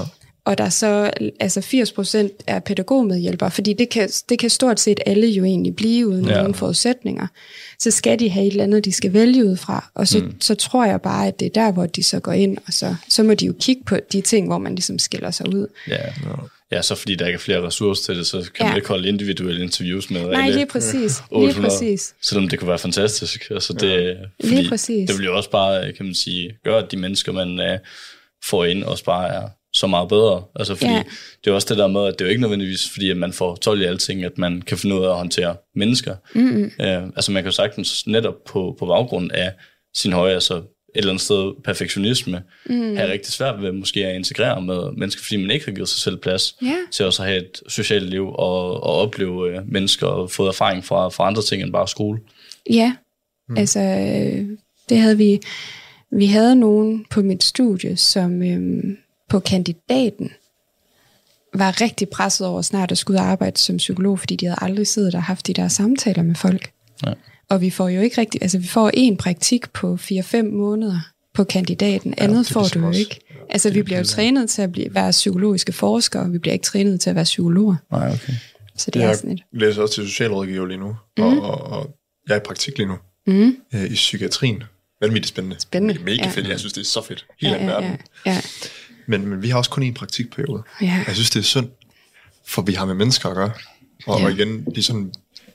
og der er så altså firs procent er pædagogmedhjælpere, fordi det kan, det kan stort set alle jo egentlig blive uden ja. nogen forudsætninger. Så skal de have et eller andet, de skal vælge ud fra, og så, mm. så tror jeg bare, at det er der, hvor de så går ind, og så, så må de jo kigge på de ting, hvor man ligesom skiller sig ud. Ja, ja, så fordi der ikke er flere ressourcer til det, så kan ja. man ikke holde individuelle interviews med Nej, alle lige præcis. otte hundrede, lige præcis. selvom det kunne være fantastisk. Altså det, ja. fordi lige præcis. Det vil jo også bare, kan man sige, gøre, at de mennesker, man uh, får ind, også bare er så meget bedre. Altså fordi ja. det er også det der med, at det er jo ikke nødvendigvis, fordi at man får tolv i alting, at man kan finde ud af at håndtere mennesker. Mm-hmm. Uh, altså man kan jo sagtens netop på, på baggrund af sin høje, altså et eller andet sted perfektionisme, mm. have rigtig svært ved måske at integrere med mennesker, fordi man ikke har givet sig selv plads yeah. til også at have et socialt liv og, og opleve uh, mennesker og få erfaring fra, fra andre ting end bare skole. Ja, mm. altså det havde vi, vi havde nogen på mit studie, som øhm, på kandidaten var rigtig presset over snart at skulle arbejde som psykolog, fordi de havde aldrig siddet og haft de der samtaler med folk. Ja. Og vi får jo ikke rigtig, altså vi får en praktik på fire fem måneder på kandidaten, andet ja, får du jo ikke. Altså det vi bliver jo trænet til at blive, være psykologiske forskere, og vi bliver ikke trænet til at være psykologer. Nej, okay. Så det jeg er sådan et. Jeg læser også til socialrådgiver lige nu, mm. og, og, og jeg er i praktik lige nu, mm. øh, i psykiatrien. Vanvittigt spændende. Spændende. Det er mega ja. fedt, jeg synes det er så fedt. Helt ja, ja, verden. Ja, ja. Men, men vi har også kun en praktikperiode. Ja. Jeg synes det er synd, for vi har med mennesker at gøre. Og, ja. og igen, det er sådan,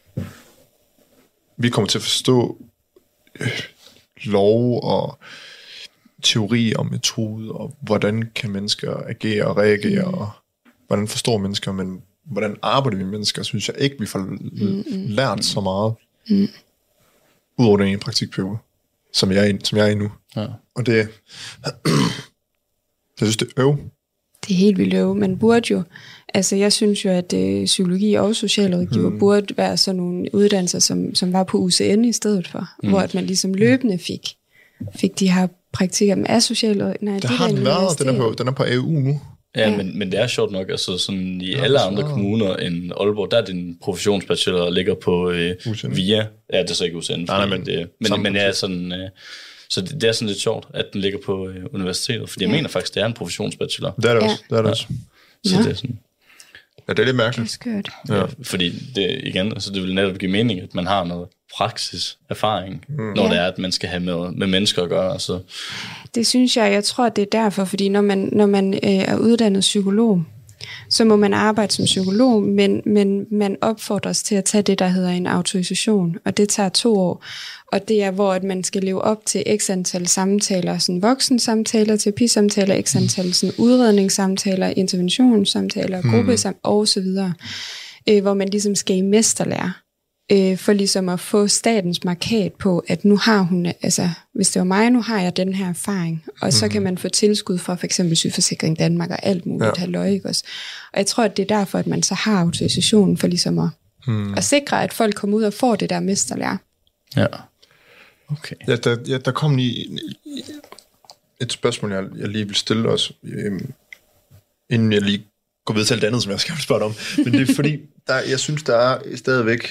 vi kommer til at forstå øh, lov og teori og metode, og hvordan kan mennesker agere og reagere, mm. og hvordan forstår mennesker, men hvordan arbejder vi med mennesker, synes jeg ikke, vi får mm. lært så meget, mm. ud over den ene praktikperiode, som jeg er i, som jeg er i nu. Ja. Og det, jeg synes, det er øv. Det er helt vildt øv. Man burde jo, altså jeg synes jo, at øh, psykologi og socialrådgiver mm. burde være sådan nogle uddannelser, som, som var på U C N i stedet for, mm. hvor at man ligesom løbende fik, fik de her praktikker med socialrådgiver. Det, det har den været, den er, på, den er på A U nu. Ja, ja. Men, men det er sjovt nok, altså sådan i ja, alle andre meget. kommuner end Aalborg, der er din professionsbachelor ligger på øh, via, ja det er så ikke U C N, nej, men, det, men, men ja, sådan, øh, så det, det er sådan lidt sjovt, at den ligger på øh, universitetet, fordi ja. jeg mener faktisk, det er en professionsbachelor. Det er det også, det er det også. Ja. Så ja. det er sådan. Ja, det er lidt mærkeligt. Det er skørt. Ja. Ja, fordi det igen, altså det vil netop give mening, at man har noget praksiserfaring, mm. når ja. det er, at man skal have med, med mennesker at gøre. Altså. Det synes jeg, jeg tror, det er derfor, fordi når man, når man øh, er uddannet psykolog, så må man arbejde som psykolog, men, men man opfordres til at tage det, der hedder en autorisation, og det tager to år. Og det er, hvor at man skal leve op til x antal samtaler, sådan voksensamtaler, terapisamtaler, x antal sådan udredningssamtaler, interventionssamtaler, hmm. gruppesamtaler og så videre, øh, hvor man ligesom skal i mesterlære, øh, for ligesom at få statens markat på, at nu har hun, altså hvis det var mig, nu har jeg den her erfaring, og så hmm. kan man få tilskud fra for eksempel Sygeforsikring Danmark og alt muligt, ja. halløj, ikke også? Og jeg tror, at det er derfor, at man så har autorisationen for ligesom at, hmm. at sikre, at folk kommer ud og får det der mesterlære. Ja. Okay. Ja, der, ja, der kom lige et spørgsmål, jeg, jeg lige vil stille os, øhm, inden jeg lige går videre til alt andet, som jeg skal spørge om. Men det er fordi, der, jeg synes, der er stadigvæk...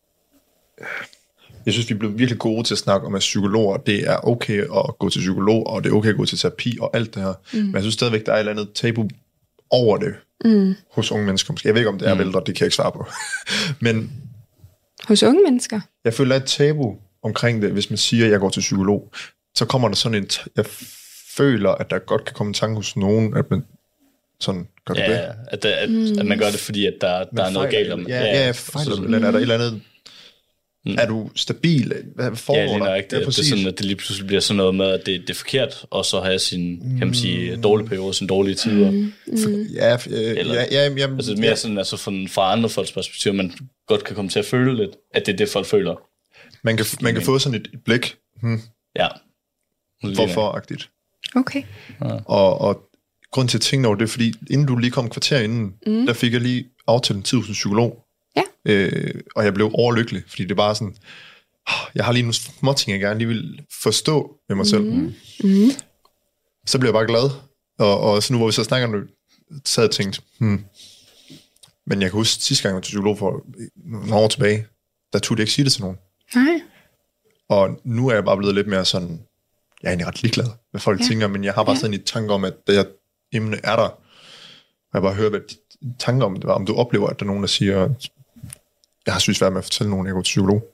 Jeg synes, vi er blevet virkelig gode til at snakke om, at psykologer, det er okay at gå til psykolog, og det er okay at gå til terapi og alt det her. Mm. Men jeg synes stadigvæk, der er et eller andet tabu over det mm. hos unge mennesker. Jeg ved ikke, om det er mm. vel, det kan jeg ikke svare på. Men... Hos unge mennesker? Jeg føler, et tabu omkring det, hvis man siger, at jeg går til psykolog, så kommer der sådan en... T- jeg føler, at der godt kan komme en tanke hos nogen, at man sådan gør det. Ja, det. At, at, mm. at man gør det, fordi at der, der er noget galt om... Ja, ja, ja fejler du. Er der et eller andet... Mm. Er du stabil? Hvad foregår ja, det er ikke det. Ja, det er sådan, at det lige pludselig bliver sådan noget med, at det, det er forkert, og så have sin, mm. kan man sige, dårlige perioder, sine dårlige tider. Mm. Mm. Ja, øh, eller, ja, ja, ja, altså mere ja. sådan, altså fra, fra andre folks perspektiv, man godt kan komme til at føle lidt, at det er det, folk føler. Man kan, man kan få sådan et, et blik. Hmm. Ja. Hvorfor-agtigt. Okay. Ja. Og, og grund til at tænke over det, fordi inden du lige kom kvarter inden, mm. der fik jeg lige aftalt en tid hos en psykolog. Ja. Øh, og jeg blev overlykkelig, fordi det var sådan, jeg har lige nogle små ting, jeg gerne lige vil forstå med mig selv. Mm. Mm. Så blev jeg bare glad. Og, og så nu, hvor vi så snakker nu, så havde jeg tænkt, hmm. men jeg kan huske, sidste gang jeg var til psykolog for nogle år tilbage, der turde jeg ikke sige det til nogen. Nej. Og nu er jeg bare blevet lidt mere sådan, jeg er egentlig ret ligeglad, hvad folk ja. tænker, men jeg har bare ja. sådan en tanke om, at det her emne er der. jeg bare høre, hvad de tanker om det var. Om du oplever, at der er nogen, der siger, jeg har synes været med at fortælle nogen, at jeg går til psykolog.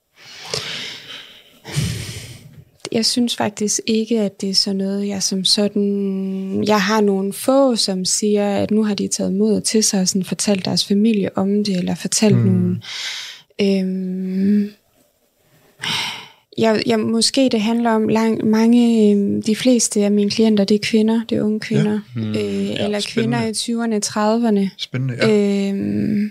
Jeg synes faktisk ikke, at det er sådan noget, jeg som sådan... Jeg har nogle få, som siger, at nu har de taget mod til sig og sådan fortalt deres familie om det, eller fortalt mm. nogle... Øhm, jeg, jeg, måske det handler om lang, mange... Øhm, de fleste af mine klienter, det er kvinder, det er unge kvinder. Ja. Mm. Øh, ja, eller spændende. Kvinder i tyverne, trediverne. Spændende, ja. Øhm,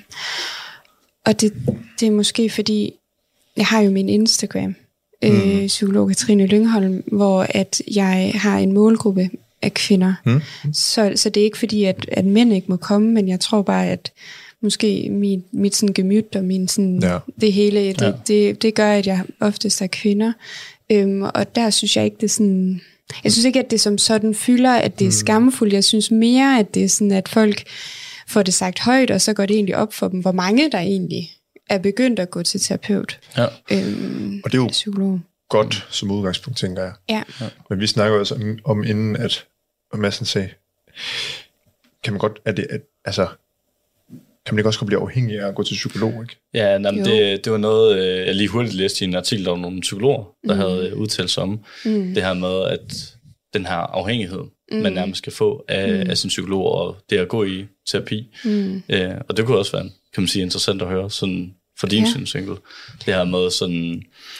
og det, det er måske fordi... Jeg har jo min Instagram... Øh, psykolog Katrine Lyngholm, hvor at jeg har en målgruppe af kvinder. Mm. Så, så det er ikke fordi, at, at mænd ikke må komme, men jeg tror bare, at måske mit, mit sådan gemyt og min sådan, ja. det hele, det, ja. det, det gør, at jeg oftest er kvinder. Øhm, og der synes jeg ikke, det er sådan... Jeg synes ikke, at det som sådan fylder, at det er skamfuldt. Jeg synes mere, at det er sådan, at folk får det sagt højt, og så går det egentlig op for dem, hvor mange der egentlig er begyndt at gå til terapeut. Ja. Øhm, og det er jo psykolog. Godt som udgangspunkt, tænker jeg. Ja. Men vi snakker jo også om, om inden, at og Madsen sagde, kan man godt, er det, at, altså, kan man ikke også godt blive afhængig af at gå til psykolog, ikke? Ja, nej, det, det var noget, jeg lige hurtigt læste i en artikel om nogle psykologer, der mm. havde udtalt sig om mm. det her med, at den her afhængighed, mm. man nærmest skal få af, mm. af sin psykolog, og det at gå i terapi. Mm. Øh, og det kunne også være, kan man sige, interessant at høre, sådan for din ja. synsvinkel. Det her med sådan,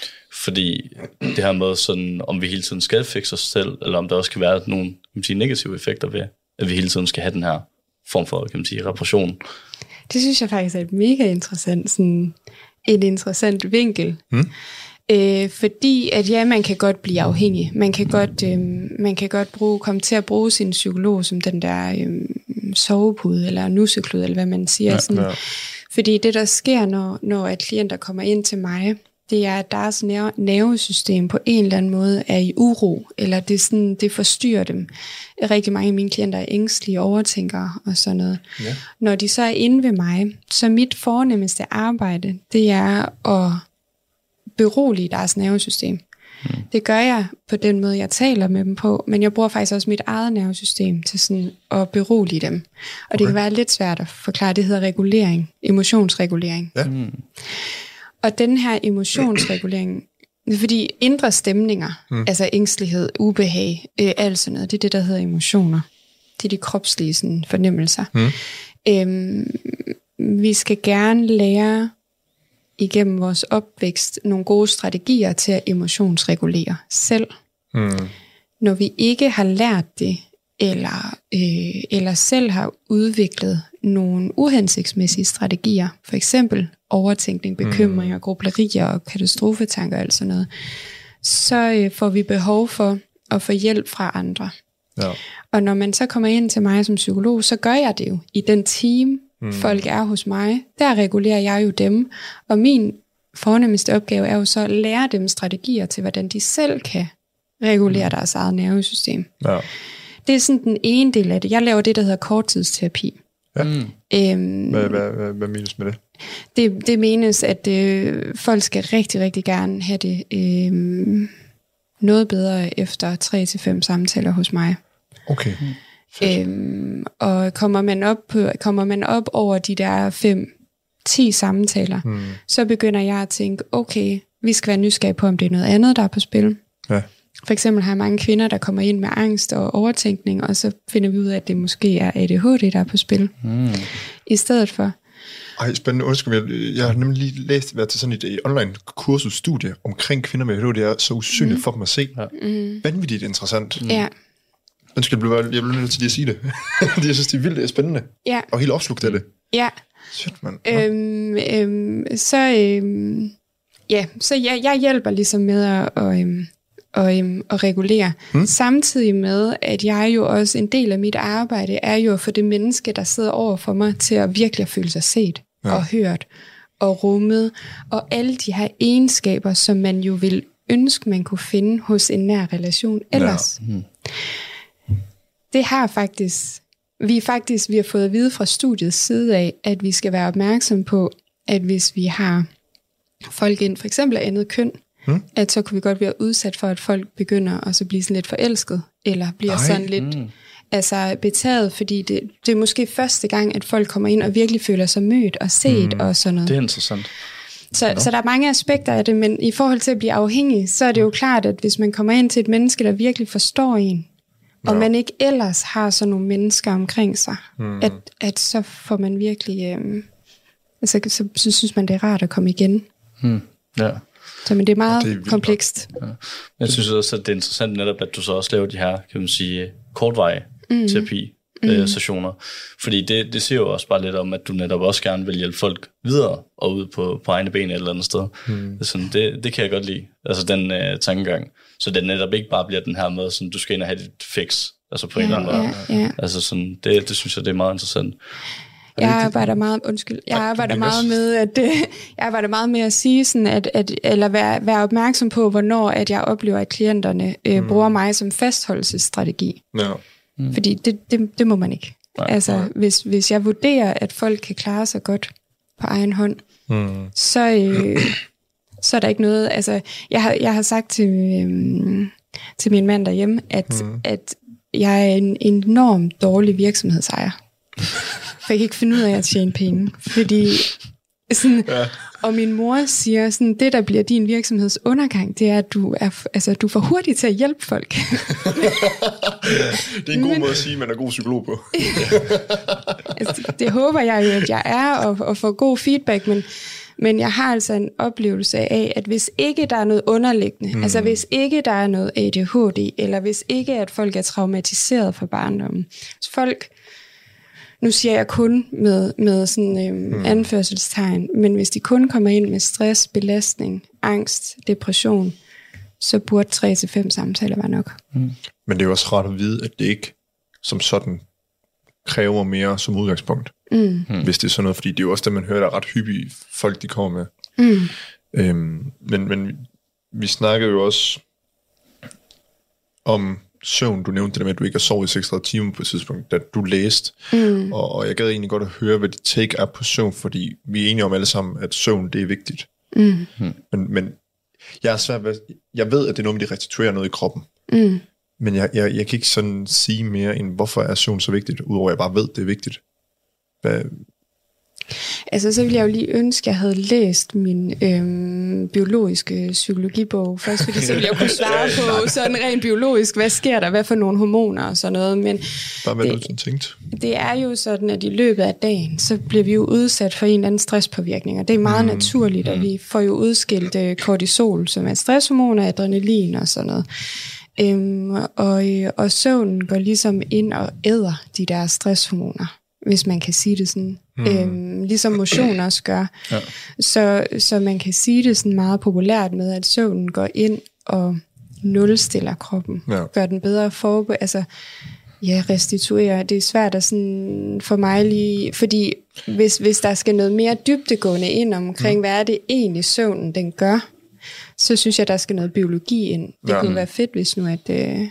fordi det her med sådan, om vi hele tiden skal fikse os selv, eller om der også kan være nogle, kan man sige, negative effekter ved, at vi hele tiden skal have den her form for, kan man sige, reparation. Det synes jeg faktisk er et mega interessant, sådan et interessant vinkel. Mm. Øh, fordi at ja, man kan godt blive afhængig. Man kan godt, øh, man kan godt bruge, komme til at bruge sin psykolog som den der øh, sovepude, eller nusseklud, eller hvad man siger. Ja, sådan. Ja. Fordi det, der sker, når, når at klienter kommer ind til mig, det er, at deres nervesystem på en eller anden måde er i uro, eller det, sådan, det forstyrrer dem. Rigtig mange af mine klienter er ængstlige, overtænkere og sådan noget. Ja. Når de så er inde ved mig, så mit fornemmeste arbejde, det er at berolige deres nervesystem. Mm. Det gør jeg på den måde, jeg taler med dem på, men jeg bruger faktisk også mit eget nervesystem til sådan at berolige dem. Og okay. Det kan være lidt svært at forklare, det hedder regulering, emotionsregulering. Ja. Mm. Og den her emotionsregulering, fordi indre stemninger, mm. altså ængstelighed, ubehag, øh, alt sådan noget, det er det, der hedder emotioner. Det er de kropslige sådan, fornemmelser. Mm. Øhm, vi skal gerne lære igennem vores opvækst nogle gode strategier til at emotionsregulere selv. Mm. Når vi ikke har lært det, eller, øh, eller selv har udviklet nogle uhensigtsmæssige strategier, for eksempel overtænkning, bekymringer, mm. grublerier og katastrofetanker og alt sådan noget, så øh, får vi behov for at få hjælp fra andre. Ja. Og når man så kommer ind til mig som psykolog, så gør jeg det jo i den team, mm. folk er hos mig. Der regulerer jeg jo dem, og min fornemmeste opgave er jo så at lære dem strategier til, hvordan de selv kan regulere mm. deres eget nervesystem. Ja. Det er sådan den ene del af det. Jeg laver det, der hedder korttidsterapi. Ja. Mm. Øhm, hvad, hvad, hvad, hvad menes med det? Det, det menes, at øh, folk skal rigtig, rigtig gerne have det øh, noget bedre efter tre til fem samtaler hos mig. Okay. Øhm, og kommer man, op på, kommer man op over de der fem, ti samtaler, mm. så begynder jeg at tænke, okay, vi skal være nysgerrige på, om det er noget andet, der er på spil. Ja. For eksempel har jeg mange kvinder, der kommer ind med angst og overtænkning, og så finder vi ud af, at det måske er A D H D, der er på spil. Mm. I stedet for. Ej, spændende. Undskyld, jeg, jeg har nemlig lige læst, været til sådan et online kursusstudie omkring kvinder med A D H D. Det er så usynligt mm. for dem at se. Ja. Mm. Vanvittigt interessant. Mm. Ja. Undskyld, jeg bliver nødt til at sige det. Fordi jeg synes, det er vildt, det er spændende. Ja. Og helt opslugt af det. Ja. Shit, man. Øhm, øhm, så øhm, ja, så jeg, jeg hjælper ligesom med at, og, øhm, og, øhm, at regulere. Hmm. Samtidig med, at jeg jo også, en del af mit arbejde, er jo at få det menneske, der sidder over for mig, til at virkelig føle sig set ja. og hørt og rummet. Og alle de her egenskaber, som man jo vil ønske, man kunne finde hos en nær relation ellers. Ja. Hmm. Det har faktisk, vi faktisk, vi har fået at vide fra studiets side af, at vi skal være opmærksom på, at hvis vi har folk ind, for eksempel af andet køn, hmm. at så kunne vi godt være udsat for, at folk begynder at så blive sådan lidt forelsket, eller bliver Ej. sådan lidt, mm. altså betaget, fordi det, det er måske første gang, at folk kommer ind og virkelig føler sig mødt og set mm. og sådan noget. Det er interessant. Så, så der er mange aspekter af det, men i forhold til at blive afhængig, så er det jo klart, at hvis man kommer ind til et menneske, der virkelig forstår en, ja. og man ikke ellers har sådan nogle mennesker omkring sig, mm. at, at så får man virkelig, øh, altså så, så synes man, det er rart at komme igen. Mm. Ja. Så men det er meget det er komplekst. Ja. Jeg synes også, at det er interessant netop, at du så også laver de her, kan man sige, kortvarige mm. terapi. Mm. sessioner. Fordi det, det siger jo også bare lidt om, at du netop også gerne vil hjælpe folk videre og ud på, på egne ben et eller andet sted. Mm. Sådan, det, det kan jeg godt lide, altså den uh, tankegang. Så det netop ikke bare bliver den her med, sådan, du skal ind og have dit fix, altså på ja, en eller anden måde. Ja, ja. Altså sådan, det, det synes jeg, det er meget interessant. Jeg arbejder meget, undskyld, jeg arbejder meget med at jeg arbejder meget med at sige sådan at, at eller være, være opmærksom på, hvornår at jeg oplever, at klienterne øh, mm. bruger mig som fastholdelsesstrategi. Ja. Mm. Fordi det, det, det må man ikke. Nej, altså, nej. Hvis, hvis jeg vurderer, at folk kan klare sig godt på egen hånd, mm. så, øh, så er der ikke noget. Altså, jeg har, jeg har sagt til, øh, til min mand derhjemme, at, mm. at jeg er en enormt dårlig virksomhedsejer. For jeg kan ikke finde ud af at tjene penge. Fordi sådan, ja. Og min mor siger, sådan, det der bliver din virksomheds undergang, det er, at du er, altså, du er for hurtig til at hjælpe folk. Det er en god men, måde at sige, at man er god psykolog på. altså, det håber jeg jo, at jeg er, og, og får god feedback, men, men jeg har altså en oplevelse af, at hvis ikke der er noget underliggende, mm. altså hvis ikke der er noget A D H D, eller hvis ikke at folk er traumatiseret fra barndommen, så folk... Nu siger jeg kun med, med sådan øhm, mm. anførselstegn, men hvis de kun kommer ind med stress, belastning, angst, depression, så burde tre til fem samtaler være nok. Mm. Men det er jo også rart at vide, at det ikke som sådan kræver mere som udgangspunkt. Mm. Hvis det er sådan noget, fordi det er jo også det, man hører, der er ret hyppigt folk, de kommer med. Mm. Øhm, men, men vi snakkede jo også om... søvn, du nævnte det der med, at du ikke har sovet i seksogtredive timer på et tidspunkt, da du læste, mm. og, og jeg gad egentlig godt at høre, hvad dit take er på søvn, fordi vi er enige om alle sammen, at søvn, det er vigtigt. Mm. Men, men jeg er svært ved, jeg ved, at det er noget, med de restituerer noget i kroppen, mm. men jeg, jeg, jeg kan ikke sådan sige mere, end hvorfor er søvn så vigtigt, udover at jeg bare ved, det er vigtigt. Hvad... Altså, så ville jeg jo lige ønske, at jeg havde læst min øhm, biologiske psykologibog først, fordi så ville jeg kunne svare på sådan rent biologisk, hvad sker der, hvad for nogle hormoner og sådan noget. Men bare hvad det, du sådan tænkt. Det er jo sådan, at i løbet af dagen, så bliver vi jo udsat for en eller anden stresspåvirkning, og det er meget mm. naturligt, at vi får jo udskilt øh, kortisol, som er stresshormoner, adrenalin og sådan noget. Øhm, og, og søvnen går ligesom ind og æder de der stresshormoner, hvis man kan sige det sådan, mm. øhm, ligesom motion også gør. Ja. Så, så man kan sige det sådan meget populært med, at søvnen går ind og nulstiller kroppen, ja. Gør den bedre forberedt, altså ja, restituere. Det er svært at sådan for mig lige, fordi hvis, hvis der skal noget mere dybdegående ind omkring, mm. hvad er det egentlig søvnen den gør, så synes jeg, der skal noget biologi ind. Det ja. Kunne være fedt, hvis nu at... Øh,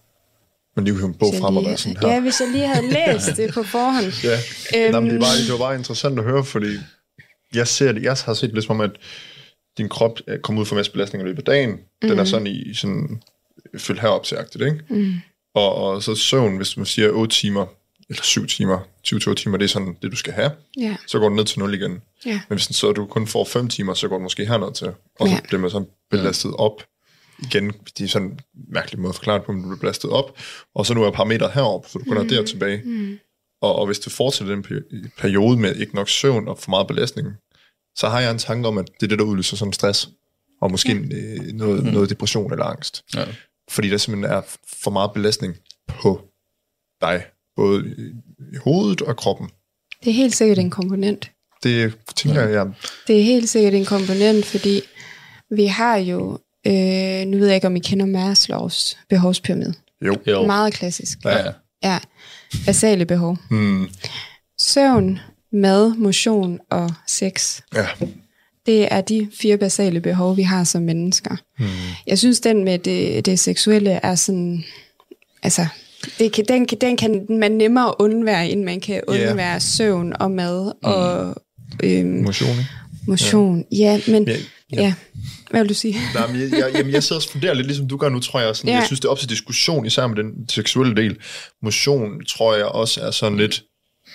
Men lige en bog frem og være sådan her. Ja, hvis jeg lige havde læst det på forhånd. ja. Øhm, Nå, men det, var, det var bare interessant at høre, fordi jeg ser det, jeg har set det lidt som om, at din krop kommer ud for masse belastning i løbet af dagen. Mm. Den er sådan i sådan følt herop-agtigt, ikke? Mm. Og, og så søvn, hvis man siger otte timer, eller syv timer, tyve til otte timer, det er sådan det, du skal have. Yeah. Så går den ned til nul igen. Yeah. Men hvis den, så du kun får fem timer, så går den måske herned til. Og så yeah. bliver man sådan belastet op. Igen, det er sådan en mærkelig måde at forklare det på, om du bliver belastet op, og så nu er parametret heroppe, så du kun er mm. der tilbage. Mm. Og, og hvis det fortsætter den periode med ikke nok søvn og for meget belastning, så har jeg en tanke om, at det er det, der udløser sådan stress, og måske ja. noget, mm. noget depression eller angst. Ja. Fordi der simpelthen er for meget belastning på dig, både i hovedet og kroppen. Det er helt sikkert en komponent. Det tænker ja. jeg. Det er helt sikkert en komponent, fordi vi har jo Øh, nu ved jeg ikke, om I kender Maslows behovspyramide. Jo. jo. Meget klassisk. Ja, ja. ja. Basale behov. Hmm. Søvn, mad, motion og sex. Ja. Det er de fire basale behov, vi har som mennesker. Hmm. Jeg synes, den med det, det seksuelle er sådan... Altså, det kan, den, den kan man nemmere undvære, end man kan undvære yeah. søvn og mad og... Hmm. Øhm, motion, Motion, ja, ja men, ja, Ja. ja. Hvad vil du sige? Nej, men jeg, jeg, jamen, jeg sidder og funderer lidt, ligesom du gør nu, tror jeg. Sådan, ja. Jeg synes, det er op til diskussion, især med den seksuelle del. Motion, tror jeg også er sådan lidt...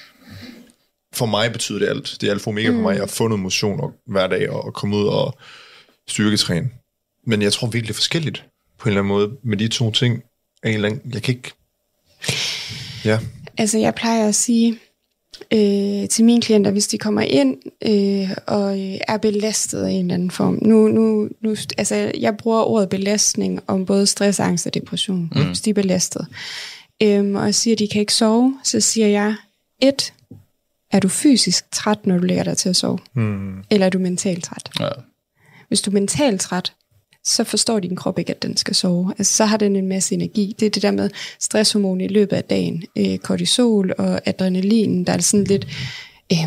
For mig betyder det alt. Det er alfa og omega mm. for mig. Jeg har fundet motion og, hver dag og, og komme ud og styrketræne. Men jeg tror virkelig, det er forskelligt på en eller anden måde med de to ting. En eller anden, jeg kan ikke... Ja. Altså, jeg plejer at sige øh, til mine klienter, hvis de kommer ind øh, og er belastet af en eller anden form. Nu, nu, nu, altså, jeg bruger ordet belastning om både stress, angst og depression, mm. hvis de er belastet. Øhm, og jeg siger, at de kan ikke sove, så siger jeg, et, er du fysisk træt, når du lægger dig til at sove? Mm. Eller er du mentalt træt? Ja. Hvis du er mentalt træt, så forstår din krop ikke, at den skal sove. Altså, så har den en masse energi. Det er det der med stresshormon i løbet af dagen. Øh, kortisol og adrenalin, der er sådan lidt... Øh,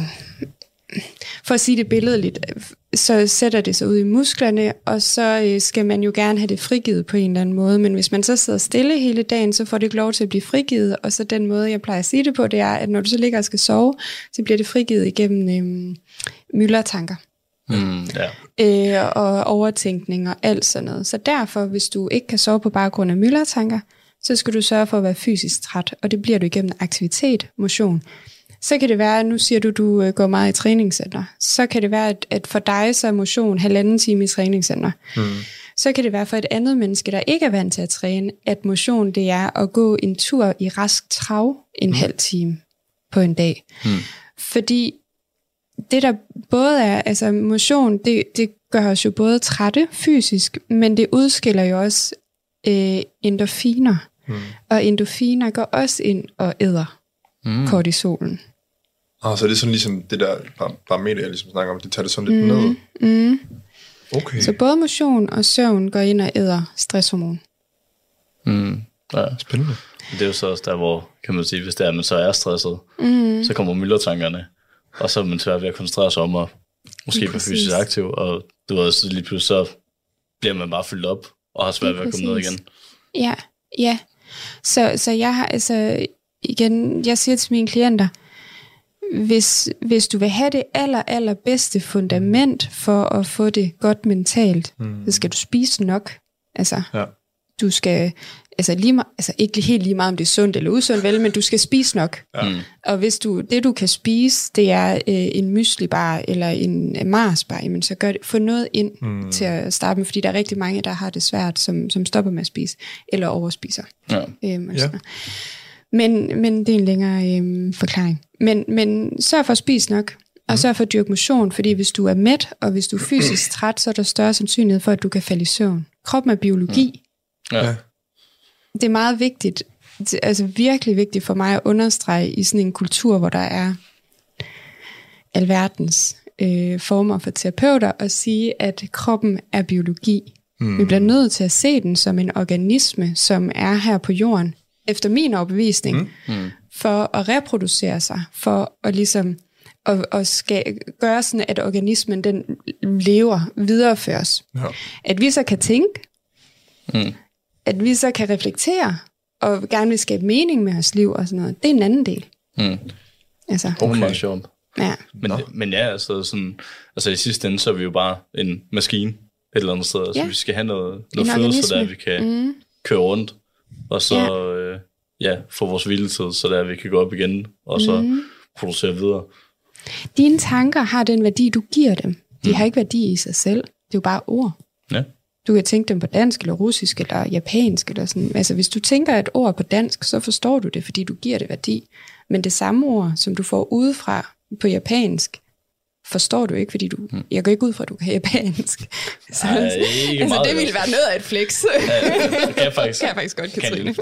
for at sige det billedligt, så sætter det sig ud i musklerne, og så øh, skal man jo gerne have det frigivet på en eller anden måde. Men hvis man så sidder stille hele dagen, så får det ikke lov til at blive frigivet. Og så den måde, jeg plejer at sige det på, det er, at når du så ligger og skal sove, så bliver det frigivet igennem øh, myldertanker. Mm, ja. øh, og overtænkning og alt sådan noget. Så derfor, hvis du ikke kan sove på baggrund af myldertanker, så skal du sørge for at være fysisk træt, og det bliver du igennem aktivitet, motion. Så kan det være, at nu siger du, du øh, går meget i træningscenter, så kan det være, at, at for dig så er motion halvanden time i træningscenter. Mm. Så kan det være for et andet menneske, der ikke er vant til at træne, at motion det er at gå en tur i rask trav en mm. halv time på en dag. Mm. Fordi det der både er, altså motion, det, det gør os jo både trætte fysisk, men det udskiller jo også øh, endorfiner. Mm. Og endorfiner går også ind og æder mm. kortisolen. Ah, så det er sådan ligesom det der parameter, jeg ligesom snakker om, det tager det sådan lidt mm. ned. Mm. Okay. Så både motion og søvn går ind og æder stresshormon. Mm. Ja. Spændende. Det er jo så også der, hvor, kan man sige, hvis det er, at man så er stresset, mm. så kommer myldertankerne. Og så er man svært ved at koncentrere sig om at måske være fysisk aktiv, og du ved, så lige pludselig så bliver man bare fyldt op, og har svært ved at komme ned igen. Ja, ja. Så, så jeg har, altså, igen, jeg siger til mine klienter, hvis, hvis du vil have det aller, aller bedste fundament for at få det godt mentalt, mm. så skal du spise nok. Altså, ja. Du skal, altså, lige meget, altså ikke helt lige meget om det er sundt eller usundt, vel, men du skal spise nok. Ja. Mm. Og hvis du, det du kan spise, det er øh, en myslibar eller en Marsbar, men så gør det, få noget ind mm. til at starte med, fordi der er rigtig mange, der har det svært, som, som stopper med at spise, eller overspiser. Ja. Øhm, ja. Men, men det er en længere øhm, forklaring. Men, men sørg for at spise nok, og sørg for at dyrke motion, fordi hvis du er mæt, og hvis du er fysisk træt, så er der større sandsynlighed for, at du kan falde i søvn. Kroppen er biologi. Ja. Det er meget vigtigt, altså virkelig vigtigt for mig at understrege i sådan en kultur, hvor der er alverdens øh, former for terapeuter, og sige, at kroppen er biologi. Mm. Vi bliver nødt til at se den som en organisme, som er her på jorden, efter min overbevisning, mm. Mm. for at reproducere sig, for at ligesom at, at skal gøre sådan, at organismen den lever, videreføres. Ja. At vi så kan tænke, mm. at vi så kan reflektere, og gerne vil skabe mening med vores liv og sådan noget, det er en anden del. Mm. Altså. Okay. Meget sjovt. Ja. Men, men ja, altså, sådan, altså i sidste ende, så er vi jo bare en maskine et eller andet sted. Altså, ja. Vi skal have noget, noget følelse, der vi kan mm. køre rundt, og så ja. Øh, ja, få vores hviletid, så der vi kan gå op igen, og så mm. producere videre. Dine tanker har den værdi, du giver dem. De mm. har ikke værdi i sig selv. Det er jo bare ord. Ja. Du kan tænke dem på dansk, eller russisk, eller japansk, eller sådan. Altså, hvis du tænker et ord på dansk, så forstår du det, fordi du giver det værdi. Men det samme ord, som du får udefra på japansk, forstår du ikke, fordi du... Mm. Jeg går ikke ud fra, at du kan have japansk. Så, Ej, altså, meget, det ville være noget af et flex. Ja, det kan jeg faktisk, kan jeg faktisk godt, Katrine.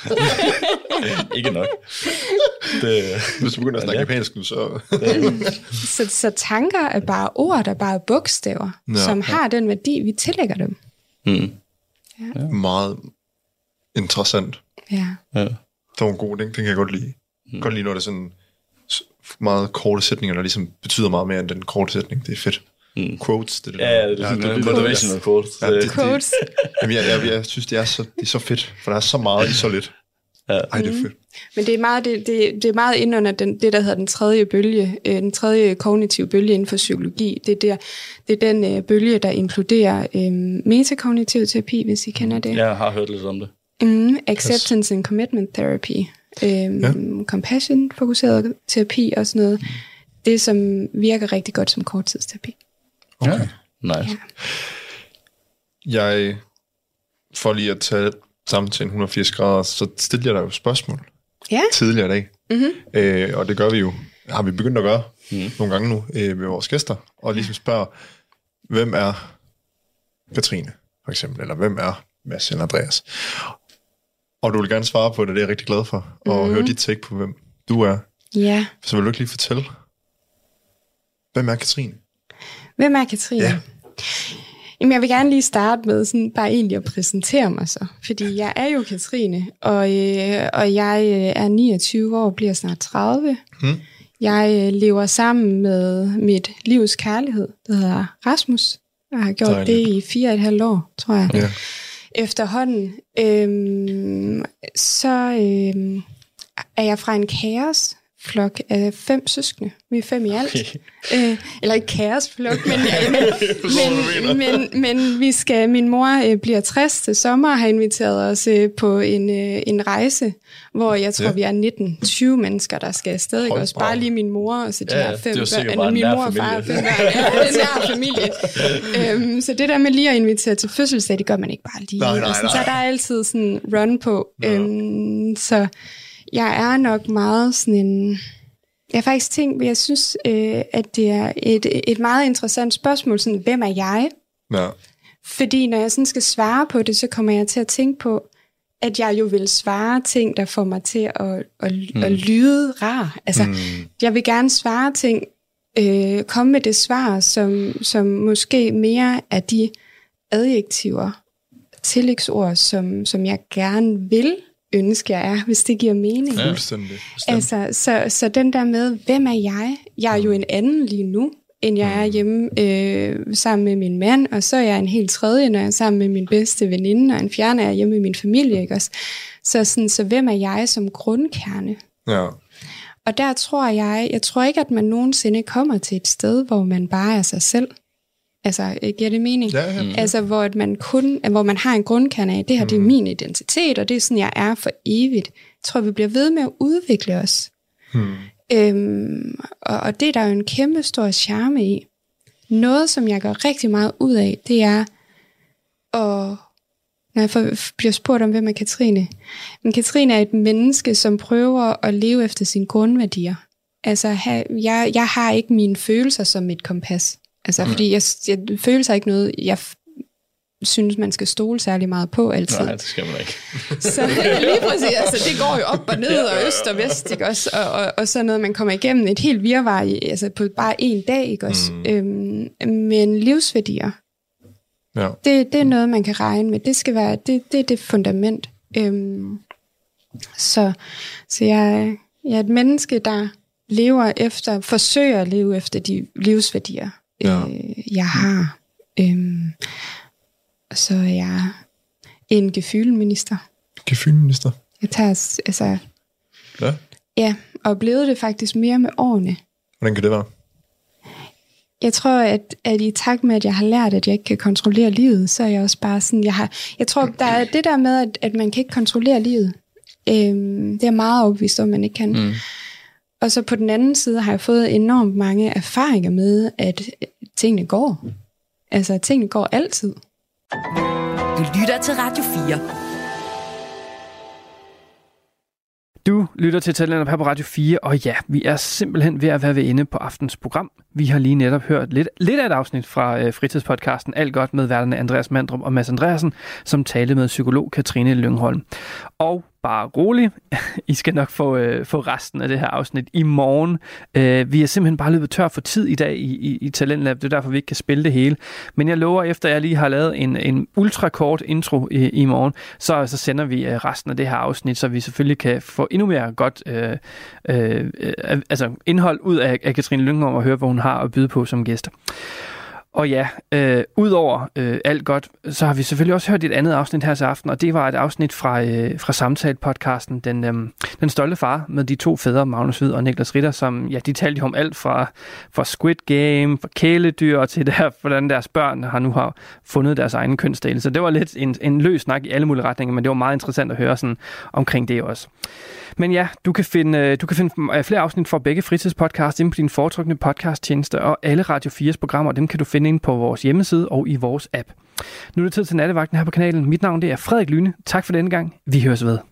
Ikke nok. Det, hvis du begynder at snakke ja. japansk nu, så... så... Så tanker er bare ord, der er bare bogstaver, ja. som ja. har den værdi, vi tillægger dem. Mm. Ja. Meget interessant. Ja. ja. Det var en god, den, den kan jeg godt lide. Mm. Godt lide, når det er sådan meget korte sætninger, der ligesom betyder meget mere end den korte sætning. Det er fedt. Mm. Quotes. Det, det ja, ja, det er sådan ja, det, motivational quotes. Ja, det, quotes. Det, jamen, jeg, jeg, jeg synes, det er, så, det er så fedt, for der er så meget i så lidt. Ja. Ej, det er fedt. Men det er meget, det, det, det er meget inde under den, det, der hedder den tredje bølge, øh, den tredje kognitive bølge inden for psykologi. Det er, der, det er den øh, bølge, der inkluderer øh, metakognitiv terapi, hvis I kender det. Jeg har hørt lidt om det. Mm, acceptance and commitment therapy. Øh, ja. Compassion-fokuseret terapi og sådan noget. Det, som virker rigtig godt som korttidsterapi. Okay. Ja. Nice. Ja. Jeg, for lige at tage samtalen hundrede og firs grader, så stillede jeg dig jo spørgsmål Ja. tidligere i dag. Mm-hmm. Øh, og det gør vi jo, har vi begyndt at gøre Mm. nogle gange nu øh, med vores gæster, og ligesom spørger, hvem er Katrine, for eksempel, eller hvem er Mads eller Andreas? Og du vil gerne svare på det, det er jeg rigtig glad for, og Mhm. høre dit take på, hvem du er. Ja. Så vil du ikke lige fortælle, hvem er Katrine? Hvem er Katrine? Ja. Jamen, jeg vil gerne lige starte med sådan bare egentlig at præsentere mig så. Fordi jeg er jo Katrine, og, øh, og jeg øh, er niogtyve år, bliver snart tredive. Hmm. Jeg øh, lever sammen med mit livs kærlighed, der hedder Rasmus. Jeg har gjort Dejligt. det i fire og et halvt år, tror jeg. Ja. Efterhånden. Øhm, så øhm, er jeg fra en kaos flok af fem søskende. Vi er fem i alt. Okay. Øh, eller ikke kaosflok, men, ja, men, men, men, men vi skal, min mor øh, bliver tres til sommer og har inviteret os øh, på en, øh, en rejse, hvor jeg tror, Ja. vi er nitten tyve mennesker, der skal afsted. Ikke? Hold Også da bare op. lige min mor og så de Ja, her ja, fem det er jo sikkert børn. bare en Min nær mor og far og familie. fem børn. Ja, det er en nær familie. øhm, så det der med lige at invitere til fødselsdag, det gør man ikke bare lige. Nej, nej, Og sådan, nej. Så der er altid sådan run på. Ja. Øhm, så jeg er nok meget sådan en... Jeg har faktisk tænkt, jeg synes, øh, at det er et, et meget interessant spørgsmål, sådan, hvem er jeg? Ja. Fordi når jeg sådan skal svare på det, så kommer jeg til at tænke på, at jeg jo vil svare ting, der får mig til at, at, mm. at lyde rar. Altså, mm. jeg vil gerne svare ting, øh, komme med det svar, som, som måske mere er de adjektiver, tillægsord, som, som jeg gerne vil ønske, jeg er, hvis det giver mening. Ja. Fuldstændig. Altså, så, så den der med, hvem er jeg? Jeg er jo en anden lige nu, end jeg er hjemme øh, sammen med min mand, og så er jeg en helt tredje, når jeg er sammen med min bedste veninde, og en fjerde er jeg hjemme med min familie, ikke også? Så, sådan, så hvem er jeg som grundkerne? Ja. Og der tror jeg, jeg tror ikke, at man nogensinde kommer til et sted, hvor man bare er sig selv. Altså, giver det mening? Ja, ja. Altså, hvor at man kun, hvor man har en grundkerne af, det her, det er min identitet, og det er sådan, jeg er for evigt. Jeg tror, vi bliver ved med at udvikle os. Hmm. Øhm, og, og det er der jo en kæmpe stor charme i. Noget, som jeg gør rigtig meget ud af, det er, at, når jeg får, bliver spurgt om, hvem er Katrine. Men Katrine er et menneske, som prøver at leve efter sine grundværdier. Altså, have, jeg, jeg har ikke mine følelser som et kompas. Altså, mm. fordi jeg, jeg følelser ikke noget, jeg synes, man skal stole særlig meget på altid. Nej, det skal man ikke. Så lige præcis, altså, det går jo op og ned og øst og vest, ikke også? Og, og, og sådan noget, man kommer igennem et helt virvar i, altså på bare en dag, ikke også? Mm. Øhm, men livsværdier, Ja. det, det er noget, man kan regne med. Det skal være, det, det er det fundament. Øhm, så, så jeg, jeg er et menneske, der lever efter, forsøger at leve efter de livsværdier, Ja. øh, jeg har. Øhm, og så er jeg en gefyldminister. Gefyldminister. Jeg tager, altså, Ja. ja, og blevet det faktisk mere med årene. Hvordan kan det være? Jeg tror, at, at i takt med, at jeg har lært, at jeg ikke kan kontrollere livet, så er jeg også bare sådan, jeg har, jeg tror, der er det der med, at, at man kan ikke kontrollere livet. Øhm, det er meget overbevist om, man ikke kan. Mm. Og så på den anden side har jeg fået enormt mange erfaringer med, at tingene går. Altså, tingene går altid. Du lytter til Radio fire. Du lytter til Talentet her på Radio fire, og ja, vi er simpelthen ved at være ved ende på aftens program. Vi har lige netop hørt lidt, lidt af et afsnit fra øh, fritidspodcasten Alt Godt med værterne Andreas Mandrup og Mads Andreasen, som talte med psykolog Katrine Lyngholm. Og bare rolig, I skal nok få, øh, få resten af det her afsnit i morgen. Øh, vi er simpelthen bare løbet tør for tid i dag i, i, i Talentlab, det er derfor, vi ikke kan spille det hele. Men jeg lover, efter jeg lige har lavet en, en ultrakort intro i, i morgen, så, så sender vi øh, resten af det her afsnit, så vi selvfølgelig kan få endnu mere godt øh, øh, øh, altså indhold ud af, af Katrine Lyngholm og høre, hvad hun har at byde på som gæst. Og ja, øh, udover øh, alt godt, så har vi selvfølgelig også hørt et andet afsnit her til aften, og det var et afsnit fra, øh, fra Samtale-podcasten, den, øh, den stolte far med de to fædre, Magnus Hvid og Niklas Ritter, som ja, de talte jo om alt fra, fra Squid Game, fra kæledyr og til der, hvordan deres børn har nu har fundet deres egen kønsdel. Så det var lidt en, en løs snak i alle mulige retninger, men det var meget interessant at høre sådan omkring det også. Men ja, du kan finde, du kan finde flere afsnit fra begge fritidspodcasts inde på din foretrukne podcasttjeneste, og alle Radio fires programmer, dem kan du finde inde på vores hjemmeside og i vores app. Nu er det tid til Nattevagten her på kanalen. Mit navn det er Frederik Lyne. Tak for denne gang. Vi høres ved.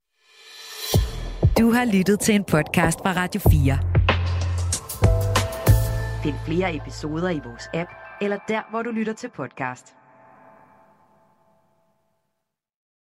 Du har lyttet til en podcast fra Radio fire. Find flere episoder i vores app, eller der, hvor du lytter til podcast.